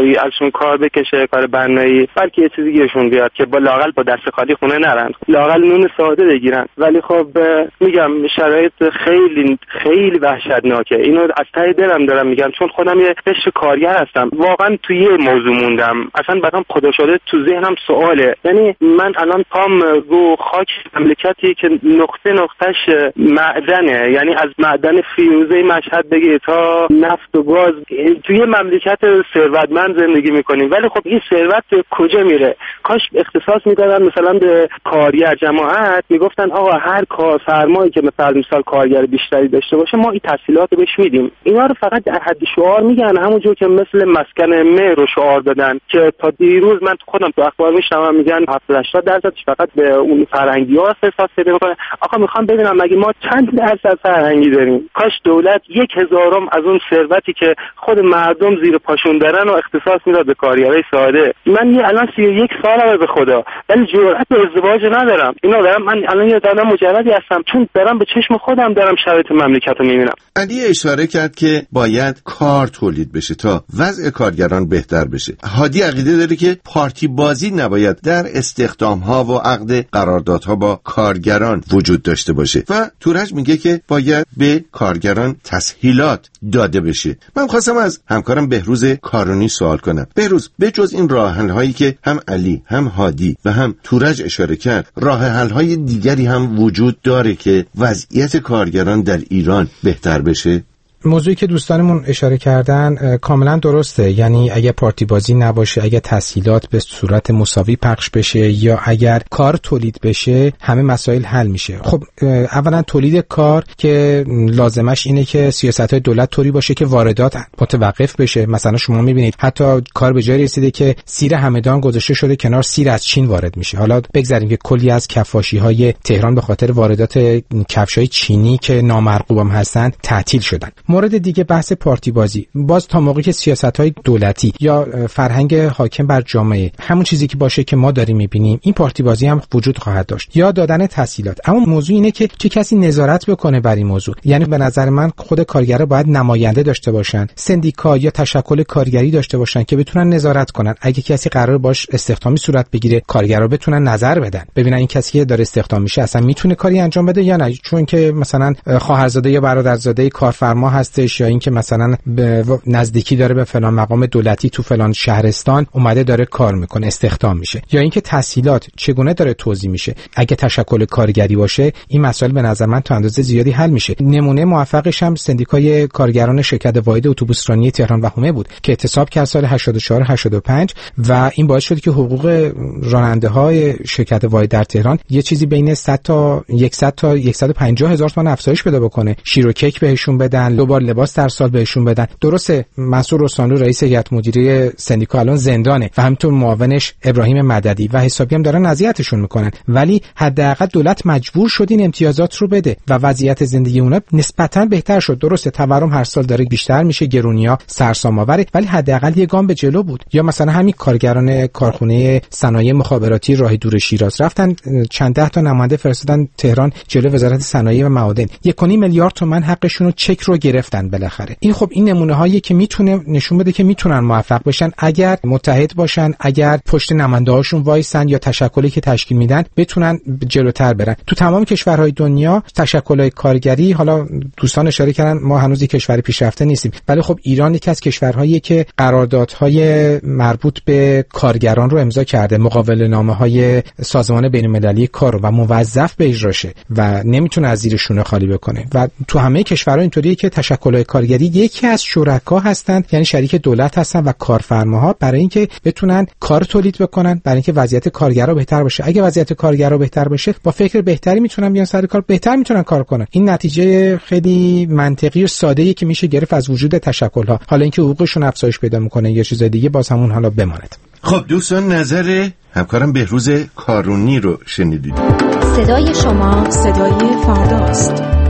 جایی ازشون کار بکشه، کار بنایی، بلکه یه چیزی گیرشون بیاد که با لاقل با دست خالی خونه نرن، لاقل نون ساده بگیرن. ولی خب میگم شرایط خیلی خیلی وحشتناکه. اینو از ته دلم دارم میگم، چون خودم یه قشر کارگر هستم. واقعا توی یه موضوع موندم، اصلا برام خدا شده تو ذهنم سواله. یعنی من الان پام رو خاک مملکتی که نقطه نقطهش معدنه، یعنی از معدن فیروزه مشهد بگیر تا نفت و گاز، توی یه مملکت ثروتمند زندگی میکنیم. ولی خب این ثروت کجا میره؟ کاش اختصاص میدادن مثلا به کارگر جماعت، میگفتن آقا هر کارفرمایی که مثلا مثال کارگر بیشتری داشته باشه ما این تسهیلات رو بهش میدیم. اینا رو فقط در حد شعار میگن، همونجور که مثل مسکن مهر رو شعار دادن که تا دیروز من خودم تو اخبار میشنوم میگن هفتاد هشتاد درصدش فقط به اون فرهنگی‌ها اختصاص پیدا میکنه. آقا میخوام ببینم مگه ما چند درصد فرهنگی داریم؟ کاش دولت یک هزارم از اون ثروتی که خود مردم زیر پاشون دارن و اختصاص میداد به کارگرای ساده. من یه الان سی و یک سالمه به خدا، ولی جرأت به ازدواج ندارم. اینا دارم، من الان یه آدم مجردی هستم چون دارم به چشم خودم دارم شرایط مملکت رو میبینم. علی اشاره کرد که باید کار تولید بشه تا وضع کارگران بهتر بشه. هادی عقیده داره که پارتی بازی نباید در استخدام‌ها و عقد قراردادها با کارگران وجود داشته باشه و تورج میگه که باید به کارگران تسهیلات داده بشه. من خواستم از همکارم بهروز کارونی سوال کنم. بهروز، به جز این راه حل‌هایی که هم علی، هم هادی و هم تورج اشاره کرد، راه حل‌های دیگری هم وجود داره که وضعیت کارگران در ایران بهتر بشه؟ موضوعی که دوستانمون اشاره کردن کاملا درسته. یعنی اگر پارتی بازی نباشه، اگر تسهیلات به صورت مساوی پخش بشه یا اگر کار تولید بشه، همه مسائل حل میشه. خب اولا تولید کار که لازمش اینه که سیاست‌های دولت طوری باشه که واردات متوقف بشه. مثلا شما میبینید حتی کار به جای رسیده که سیر همدان گذاشته شده کنار، سیر از چین وارد میشه. حالا بگذاریم که کلی از کفاشی‌های تهران به خاطر واردات کفش‌های چینی که نامرغوبم هستن تعطیل شدن. مورد دیگه بحث پارتی بازی. باز تا موقعی که سیاست‌های دولتی یا فرهنگ حاکم بر جامعه همون چیزی که باشه که ما داریم می‌بینیم، این پارتی بازی هم وجود خواهد داشت یا دادن تسهیلات. اما موضوع اینه که چه کسی نظارت بکنه بر این موضوع. یعنی به نظر من خود کارگرها باید نماینده داشته باشن، سندیکا یا تشکل کارگری داشته باشن که بتونن نظارت کنن. اگه کسی قرار باش استخدامی صورت بگیره، کارگرها بتونن نظر بدن، ببینن این کسی که داره استخدام میشه اصلا میتونه کاری انجام بده یا نه. چون که مثلا خواهرزاده یا برادرزاده کارفرما هستش، یا اینکه مثلا نزدیکی داره به فلان مقام دولتی تو فلان شهرستان اومده داره کار میکنه، استخدام میشه، یا اینکه تسهیلات چگونه داره توزیع میشه. اگه تشکل کارگری باشه، این مسائل به نظر من تا اندازه زیادی حل میشه. نمونه موفقش هم سندیکای کارگران شرکت واحد اتوبوسرانی تهران و حومه بود که اعتصاب کرد سال هشتاد و چهار هشتاد و پنج و این باعث شد که حقوق راننده‌های شرکت واحد در تهران یه چیزی بین صد تا صد تا صد و پنجاه هزار تومان افزایش پیدا بکنه. شیر و کیک بهشون بدن، دو بار لباس در سال بهشون بدن. درسته منصور رستانلو رئیس هیئت مدیره سندیکا الان زندانه و همینطور معاونش ابراهیم مددی و حسابی هم دارن اذیتشون میکنن، ولی حداقل دولت مجبور شد این امتیازات رو بده و وضعیت زندگی اونا نسبتاً بهتر شد. درسته تورم هر سال داره بیشتر میشه، گرونیا سرسام‌آوره، ولی حداقل یه گام به جلو بود. یا مثلا همین کارگران کارخونه صنایع مخابراتی راه دور شیراز رفتن چند ده تا نماینده فرستادن تهران جلو وزارت صنایع و معادن، یک و نیم میلیارد تومان حقشون رو چک رو گرفتن بالاخره. این خب این نمونه هایی که میتونه نشون بده که میتونن موفق بشن اگر متحد باشن، اگر پشت نماینده هاشون وایسن یا تشکلی که تشکیل میدن بتونن جلوتر برن. تو تمام کشورهای دنیا تشکل‌های کارگری، حالا دوستان اشاره کردن ما هنوز یک کشور پیشرفته نیستیم، ولی خب ایران یکی از کشورهایی که قراردادهای مربوط به کارگران رو امضا کرده، مقاوله نامه‌های سازمان بین‌المللی کار و موظف به اجراشه و نمیتونه از زیر شونه خالی بکنه. و تو همه کشورها اینطوریه که تشکل‌های کارگری یکی از شرکا هستند، یعنی شریک دولت هستن و کارفرماها، برای اینکه بتونن کار تولید بکنن، برای اینکه وضعیت کارگرها بهتر بشه. اگه وضعیت کارگرها بهتر بشه، با فکر بهتری میتونن بیان سر کار، بهتر میتونن کار کنن. این نتیجه خیلی منطقی و ساده‌ای که میشه گرفت از وجود تشکل‌ها. حالا اینکه حقوقشون افزایش پیدا میکنه یا چیز دیگه باز همون حالا بماند. خب دوستان، نظر همکارم بهروز کارونی رو شنیدید. صدای شما صدای فرداست.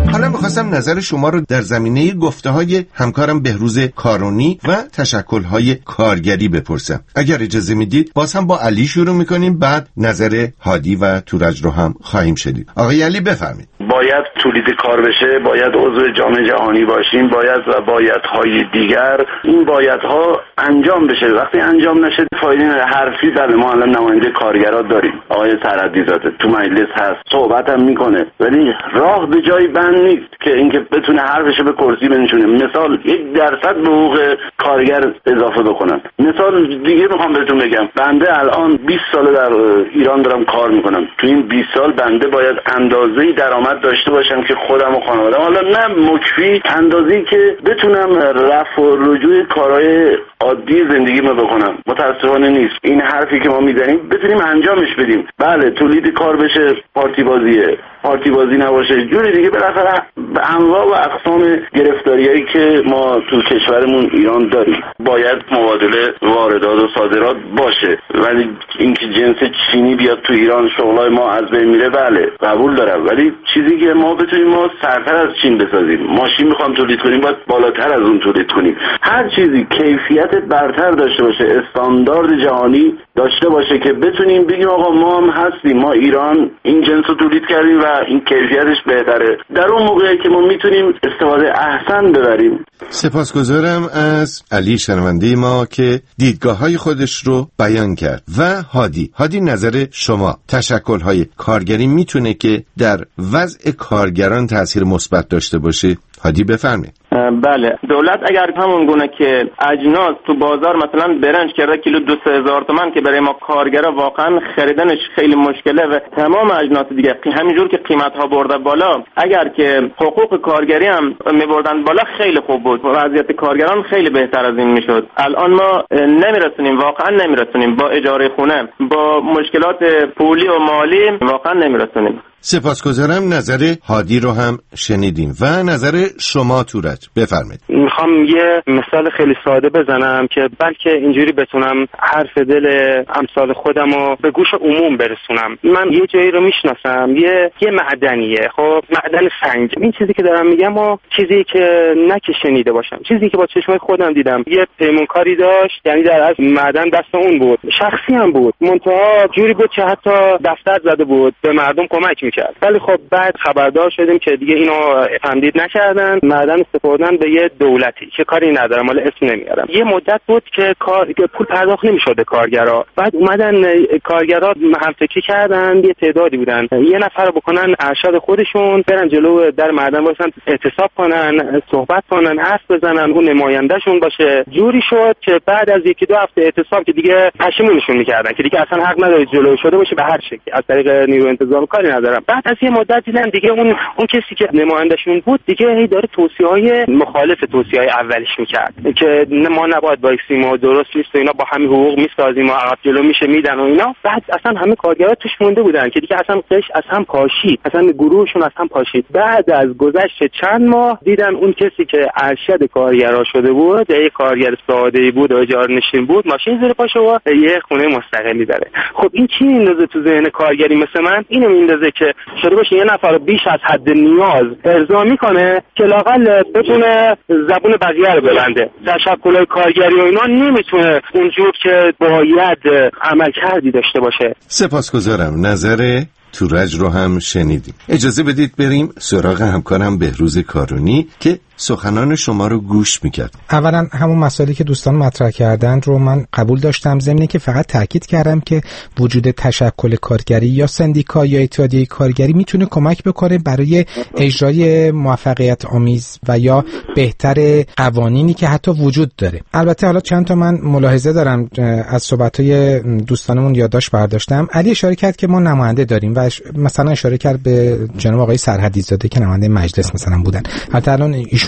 حالا میخواستم نظر شما رو در زمینه گفته های همکارم بهروز کارونی و تشکل های کارگری بپرسم. اگر اجازه میدید باز هم با علی شروع میکنیم، بعد نظر هادی و تورج رو هم خواهیم شنید. آقای علی بفرمایید. باید تولید کار بشه، باید عضو جام جهانی باشیم، باید و بایدهای دیگر، این بایدها انجام بشه. وقتی انجام نشه فایده نداره. حرفی بله ما الان نماینده کارگرا داریم، آقای سرحدی زاده تو مجلس هست، صحبت هم میکنه، ولی راه به جای بند نیست که اینکه بتونه حرفشو به کرسی بنشونه. مثال یک درصد به حقوق کارگر اضافه بکنن. مثال دیگه میخوام بهتون بگم، بنده الان بیست سال در ایران دارم کار میکنم. تو این بیست سال بنده باید اندازه‌ای درآمد داشته باشم که خودم و خانواده‌ام، حالا نه مکفی، اندازه‌ای که بتونم رفع و رجوع کارهای عادی زندگیمو بکنم. متاسفانه نیست. این حرفی که ما میزنیم بتونیم انجامش بدیم. بله تولید کار بشه، پارتی بازیه، پارتی بازی نباشه، جوری دیگه بالاخره به انواع و اقسام گرفتاریایی که ما تو کشورمون ایران داریم باید مبادله واردات و صادرات باشه. ولی اینکه جنس چینی بیاد تو ایران شغلای ما از بین میره، بله قبول دارم، ولی چیزی که ما بتونیم ما سرتر از چین بسازیم. ماشین میخوام تولید کنیم باید بالاتر از اون تولید کنیم. هر چیزی کیفیت برتر داشته باشه، استاندارد جهانی داشته باشه که بتونیم بگیم آقا ما هم هستیم، ما ایران این جنس رو تولید کردیم و این کیفیتش بهتره. در اون موقعی که ما میتونیم استفاده احسن ببریم. سپاسگزارم از علی شنونده ما که دیدگاه‌های خودش رو بیان کرد. و هادی هادی نظر شما، تشکل‌های کارگری میتونه که در وضع کارگران تأثیر مثبت داشته باشه؟ هادی بفرمایید. بله، دولت اگر همون گونه که اجناس تو بازار مثلا برنج کرده کیلو دو سه هزار تومان که برای ما کارگرا واقعا خریدنش خیلی مشکله و تمام اجناس دیگه همینجور که قیمت ها برده بالا، اگر که حقوق کارگری هم میبردن بالا خیلی خوب بود، وضعیت کارگران خیلی بهتر از این میشد. الان ما نمیرسونیم، واقعا نمیرسونیم، با اجاره خونه، با مشکلات پولی و مالی واقعا نمیرسونیم. سپاسگزارم. نظر هادی رو هم شنیدیم و نظر شما تورج بفرمایید. میخوام یه مثال خیلی ساده بزنم که بلکه اینجوری بتونم حرف دل امثال خودم رو به گوش عموم برسونم. من یه جایی رو میشناسم، یه یه معدنیه، خب معدن سنگ. این چیزی که دارم میگم و چیزی که نه که شنیده باشم، چیزی که با چشمای خودم دیدم. یه پیمانکاری داشت، یعنی در از معدن دست اون بود، شخصی هم بود، منتها جوری بود که حتی دفتر زده بود به مردم کمک میکرد. ولی خب بعد خبردار شدیم که دیگه اینو تمدید نکردن، معدن سپردن به یه دولتی که کاری ندارم، حالا اسم نمیارم. یه مدت بود که کار که پول پرداخت نمیشد به کارگرا. بعد اومدن کارگرا همفکری کردن، یه تعدادی بودن، یه نفر رو بکنن ارشد خودشون، برن جلو در معدن واسن اعتصاب کنن، صحبت کنن، حرف بزنن، اون نمایندهشون باشه. جوری شد که بعد از یکی دو هفته اعتصاب که دیگه پشیمونشون میکردن که دیگه اصلا حق نداره جلو شده باشه به هر شکلی، از طریق نیرو انتظامی کاری ندارم. بعد از یه مدت دیدن دیگه اون اون کسی که نمایندهشون بود دیگه هی داره توصیه‌های مخالف توصیه‌های اولیش میکرد که ما نباید وایسیم و درست نیست و اینا، با همین حقوق میسازیم و عقب جلو میشه میدن و اینا. بعد اصلا همه کارگرا توش مونده بودن که دیگه اصلا قش از هم پاشید، اصلا گروهشون از هم پاشید. بعد از گذشت چند ماه دیدن اون کسی که ارشد کارگرا شده بود، یه کارگر ساده‌ای بود و اجاره نشین بود، ماشین زیر پاشو و یه خونه مستقلی داره. خب این چی میندازه تو ذهن کارگری مثل من؟ اینو میندازه که شده باشه یه نفر بیش از حد نیاز ارضا میکنه که لااقل بتونه زبون بقیه رو ببنده. تشکل‌های کارگری و اینا نمیتونه اونجور که باید عمل کردی داشته باشه. سپاسگزارم. نظر تورج رو هم شنیدیم. اجازه بدید بریم سراغ همکارم بهروز کارونی که سخنان شما رو گوش میکرد. اولا همون مسائلی که دوستان مطرح کردن رو من قبول داشتم، ضمن که فقط تاکید کردم که وجود تشکل کارگری یا سندیکا یا اتحادیه کارگری میتونه کمک بکنه برای اجرای موفقیت آمیز و یا بهتر قوانینی که حتی وجود داره. البته حالا چند تا من ملاحظه دارم از صحبت‌های دوستانمون یادداشت برداشتم. علی اشاره کرد که ما نماینده داریم و مثلا اشاره کرد به جناب آقای سرحدی زاده که نماینده مجلس مثلا بودن. البته الان ایشون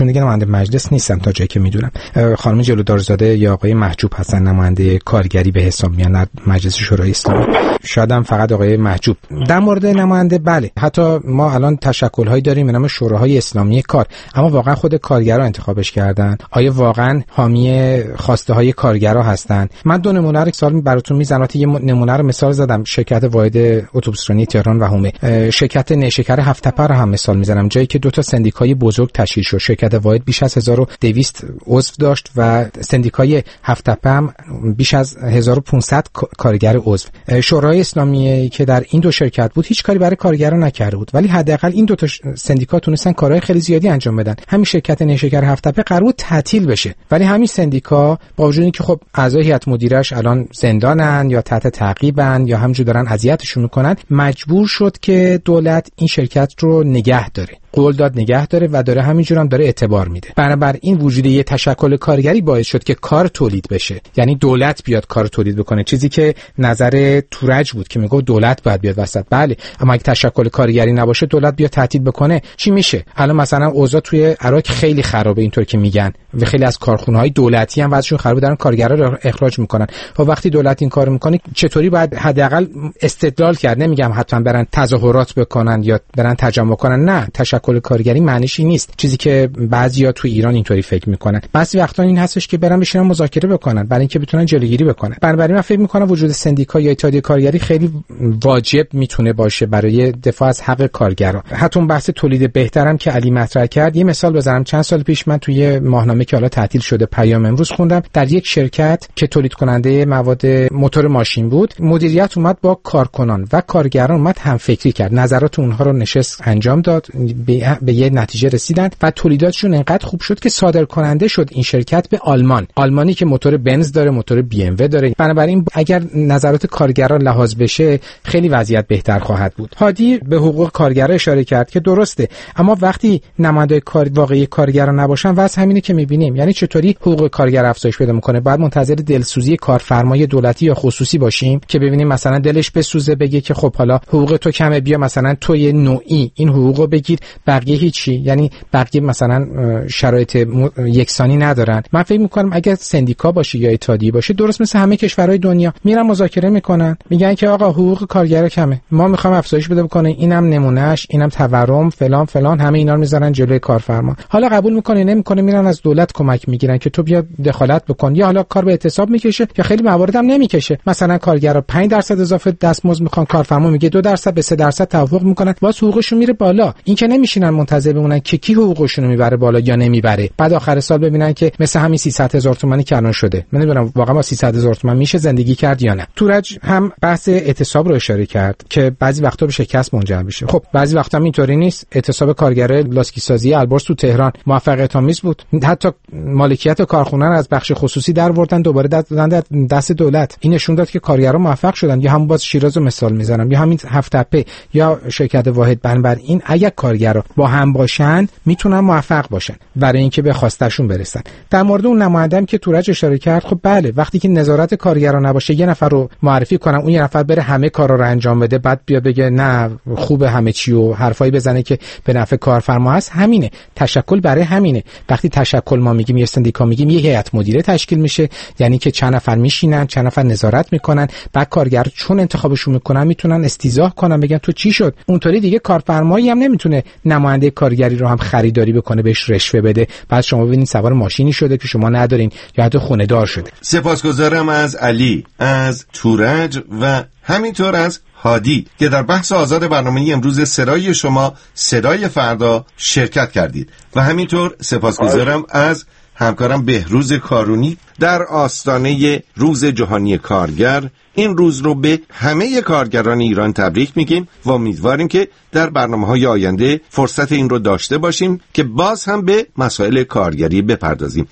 ایشون دیگه نماینده مجلس نیستن تا جایی که میدونم. خانم جلودارزاده یا آقای محجوب هستن نماینده کارگری به حساب میان در مجلس شورای اسلامی. شاید هم فقط آقای محجوب. در مورد نماینده بله، حتی ما الان تشکل‌هایی داریم به نام شوراهای اسلامی کار، اما واقعا خود کارگرا انتخابش کردن؟ آیا واقعا حامی خواسته های کارگرا هستن؟ من دو نمونه رو سال براتون میزنم. یه نمونه رو مثال زدم، شرکت واحد اتوبوسرانی تهران و هومه. شرکت نیشکر هفت تپه رو هم مثال میزنم، جایی که دو تا سندیکای بزرگ تشکیل شد. شرکت واحد بیش از هزار و دویست عضو داشت و سندیکای هفت تپه هم بیش از هزار و پانصد کارگر عضو. شورای اسلامی که در این دو شرکت بود هیچ کاری برای کارگرا نکرده بود، ولی حداقل این دو تا سندیکا تونستن کارهای خیلی زیادی انجام بدن. همین شرکت نیشکر هفت تپه قرار بود تعطیل بشه، ولی همین سندیکا با وجود اینکه خب اعضای هیئت مدیرش الان زندانن یا تحت تعقیبن یا همونجوری دارن اذیتشون میکنن، مجبور شد که دولت این شرکت رو نگه داره. قول داد نگه داره و داره همینجور هم داره اعتبار میده. بنابراین وجود یه تشکل کارگری باعث شد که کار تولید بشه، یعنی دولت بیاد کار تولید بکنه، چیزی که نظر تورج بود که میگه دولت باید بیاد وسط. بله، اما اگه تشکل کارگری نباشه دولت بیاد تعطیل بکنه چی میشه؟ الان مثلا اوضاع توی عراق خیلی خرابه اینطور که میگن و خیلی از کارخونه‌های دولتی هم وضعشون خرابه، دارن کارگرا رو اخراج میکنن. و وقتی دولت این کارو میکنه چطوری باید حداقل استدلال کرد؟ نمیگم حتما برن تظاهرات بکنن یا برن تجمع کنن، نه، تشکل کارگری معنیش این نیست، چیزی که بعضیا تو ایران اینطوری فکر میکنن. بعضی وقتا این هستش که برن بشینن مذاکره بکنن برای اینکه بتونن جلوگیری بکنن. بنابراین من فکر میکنم وجود سندیکا یا اتحادیه کارگری خیلی واجب میتونه باشه برای دفاع از حق کارگران. حتی اون بحث تولید بهترم که علی مطرح کرد، یه مثال بزنم. چند سال پیش من توی ماهنامه که حالا تعطیل شده پیام امروز خوندم، در یک شرکت که تولید کننده مواد موتور ماشین بود، مدیریت اومد با کارکنان و کارگران اومد هم فکری کرد، نظرات اونها رو نشست انجام داد، به یه نتیجه رسیدن و تولیداتشون انقدر خوب شد که صادر کننده شد این شرکت به آلمان. آلمانی که موتور بنز داره، موتور بی ام و داره. بنابراین اگر نظرات کارگران لحاظ بشه خیلی وضعیت بهتر خواهد بود. هادی به حقوق کارگرا اشاره کرد که درسته، اما وقتی نماینده کار واقعی کارگران نباشن واسه همینه که میبینیم. یعنی چطوری حقوق کارگر افزایش پیدا میکنه؟ باید منتظر دلسوزی کارفرمای دولتی یا خصوصی باشیم که ببینیم مثلا دلش بسوزه بگه که خب حالا حقوق تو کمه، بیا مثلا تو یه نوعی این حقوقو بگیر، بقیه هیچی. یعنی بقیه مثلا شرایط یکسانی ندارن. من فکر میکنم اگر سندیکا باشه یا اتحادیه باشه، درست مثل همه کشورهای دنیا میرن مذاکره میکنن، میگن که آقا حقوق کارگرا کمه، ما میخوام افزایش بده بکنه، اینم نمونهش، اینم تورم فلان فلان، همه اینا رو میذارن جلوی کارفرما. حالا قبول میکنه نمیکنه، میرن از دولت کمک میگیرن که تو بیا دخالت بکن، یا حالا کار به اعتصاب میکشه یا خیلی موارد هم نمیکشه. مثلا کارگرا پنج درصد اضافه دستمزد میخوان، کارفرما میگه دو درصد به سه درصد توافق میکنن، واسه حقوقشون میره بالا. این که نمیشینن منتظر بمونن که کی حقوقشون رو میبره بالا یا نمیبره، بعد آخر سال ببینن که مثل همین سیصد هزار تومانی که الان شده. من نمیدونم واقعا با سیصد هزار تومان میشه زندگی کرد یا نه. تورج هم بحث اعتصاب رو اشاره کرد که بعضی وقتا به شکست منجر میشه. خب بعضی وقتا هم اینطوری نیست. اعتصاب کارگرای لاسکی سازی البرز تو تهران موفقیت آمیز بود. حتی مالکیت کارخونه رو از بخش خصوصی دروردن دوباره دادن دست دولت. این نشون داد که کارگرا موفق شدن. یا همون باز شیراز رو مثال میزنم، یا همین هفت تپه یا شرکت واحد. بنابراین اگه کارگرا با هم باشن میتونن موفق باشن برای اینکه به خواستشون برسن. در مورد اون نماینده‌ام که تورج اشاره کرد، خب بله، وقتی که نظارت کارگرا نباشه، یه نفر رو معرفی کنم، اون یه نفر بره همه کارا رو انجام بده، بعد بیا بگه نه خوبه همه چی و حرفایی بزنه که به نفع کارفرما هست. همینه تشکل، برای همینه. وقتی تشکل ما میگیم یه سندیکا میگیم یه هیئت مدیره تشکیل میشه، یعنی که چند نفر میشینن، چند نفر نظارت میکنن، بعد کارگر چون انتخابشون میکنن میتونن استیضاح کنن، بگن تو چی شد. اونطوری دیگه کارفرمایی هم نمیتونه نماینده کارگری رو هم خریداری بکنه، بهش رشوه بده، بعد شما ببینید سوار ماشینی شده که شما ندارین یا حتی خونه دار شده. سپاسگزارم از علی، از تورج و همینطور از هادی که در بحث آزاد برنامه امروز صدای شما صدای فردا شرکت کردید و همینطور سپاسگزارم از همکارم بهروز کارونی در آستانه روز جهانی کارگر. این روز رو به همه کارگران ایران تبریک میگیم و امیدواریم که در برنامه‌های آینده فرصت این رو داشته باشیم که باز هم به مسائل کارگری بپردازیم.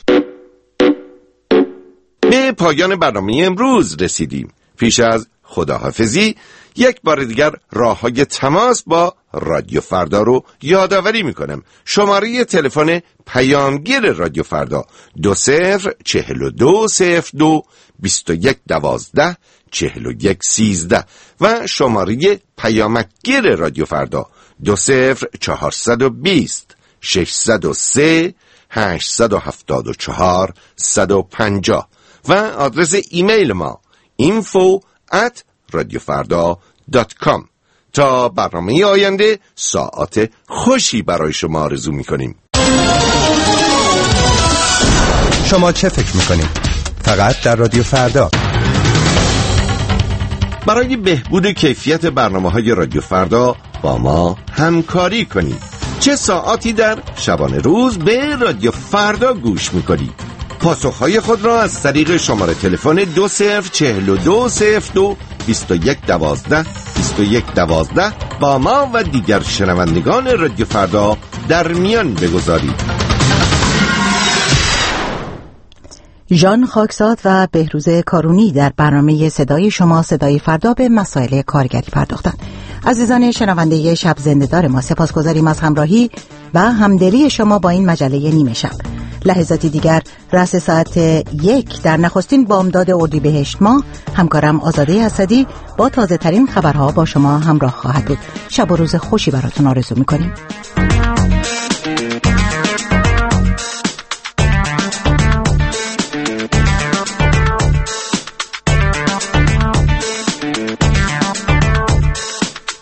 به پایان برنامه امروز رسیدیم. پیش از خداحافظی یک بار دیگر راه‌های تماس با رادیو فردا رو یادآوری میکنم. شماره تلفن پیامگیر رادیو فردا دو صفر چهل و دو صفر دو بیست و یک دوازده چهل و یک سیزده و شماره پیامکگیر رادیو فردا دو صفر چهارصد و بیست ششصد و سه هشت هفت چهار صد و پنجاه و آدرس ایمیل ما info at رادیوفردا دات کام. تا برنامه آینده ساعت خوشی برای شما آرزو می‌کنیم. شما چه فکر می‌کنید؟ فقط در رادیو فردا. برای بهبود کیفیت برنامه‌های رادیو فردا با ما همکاری کنید. چه ساعتی در شبانه روز به رادیو فردا گوش می‌کنید؟ پاسخهای خود را از طریق شماره تلفن دو صفر چهل و دو صفر دو بیست و یک دوازده بیست و یک دوازده با ما و دیگر شنوندگان رادیو فردا در میان بگذارید. ژان خاکساد و بهروز کارونی در برنامه صدای شما صدای فردا به مسائل کارگری پرداختند. عزیزان شنونده شب زنده‌دار ما، سپاسگزاریم از همراهی و همدلی شما با این مجله نیمه شب. لحظاتی دیگر رأس ساعت یک در نخستین بامداد اردیبهشت ماه همکارم آزاده اسدی با تازه ترین خبرها با شما همراه خواهد بود. شب و روز خوشی براتون آرزو می‌کنیم.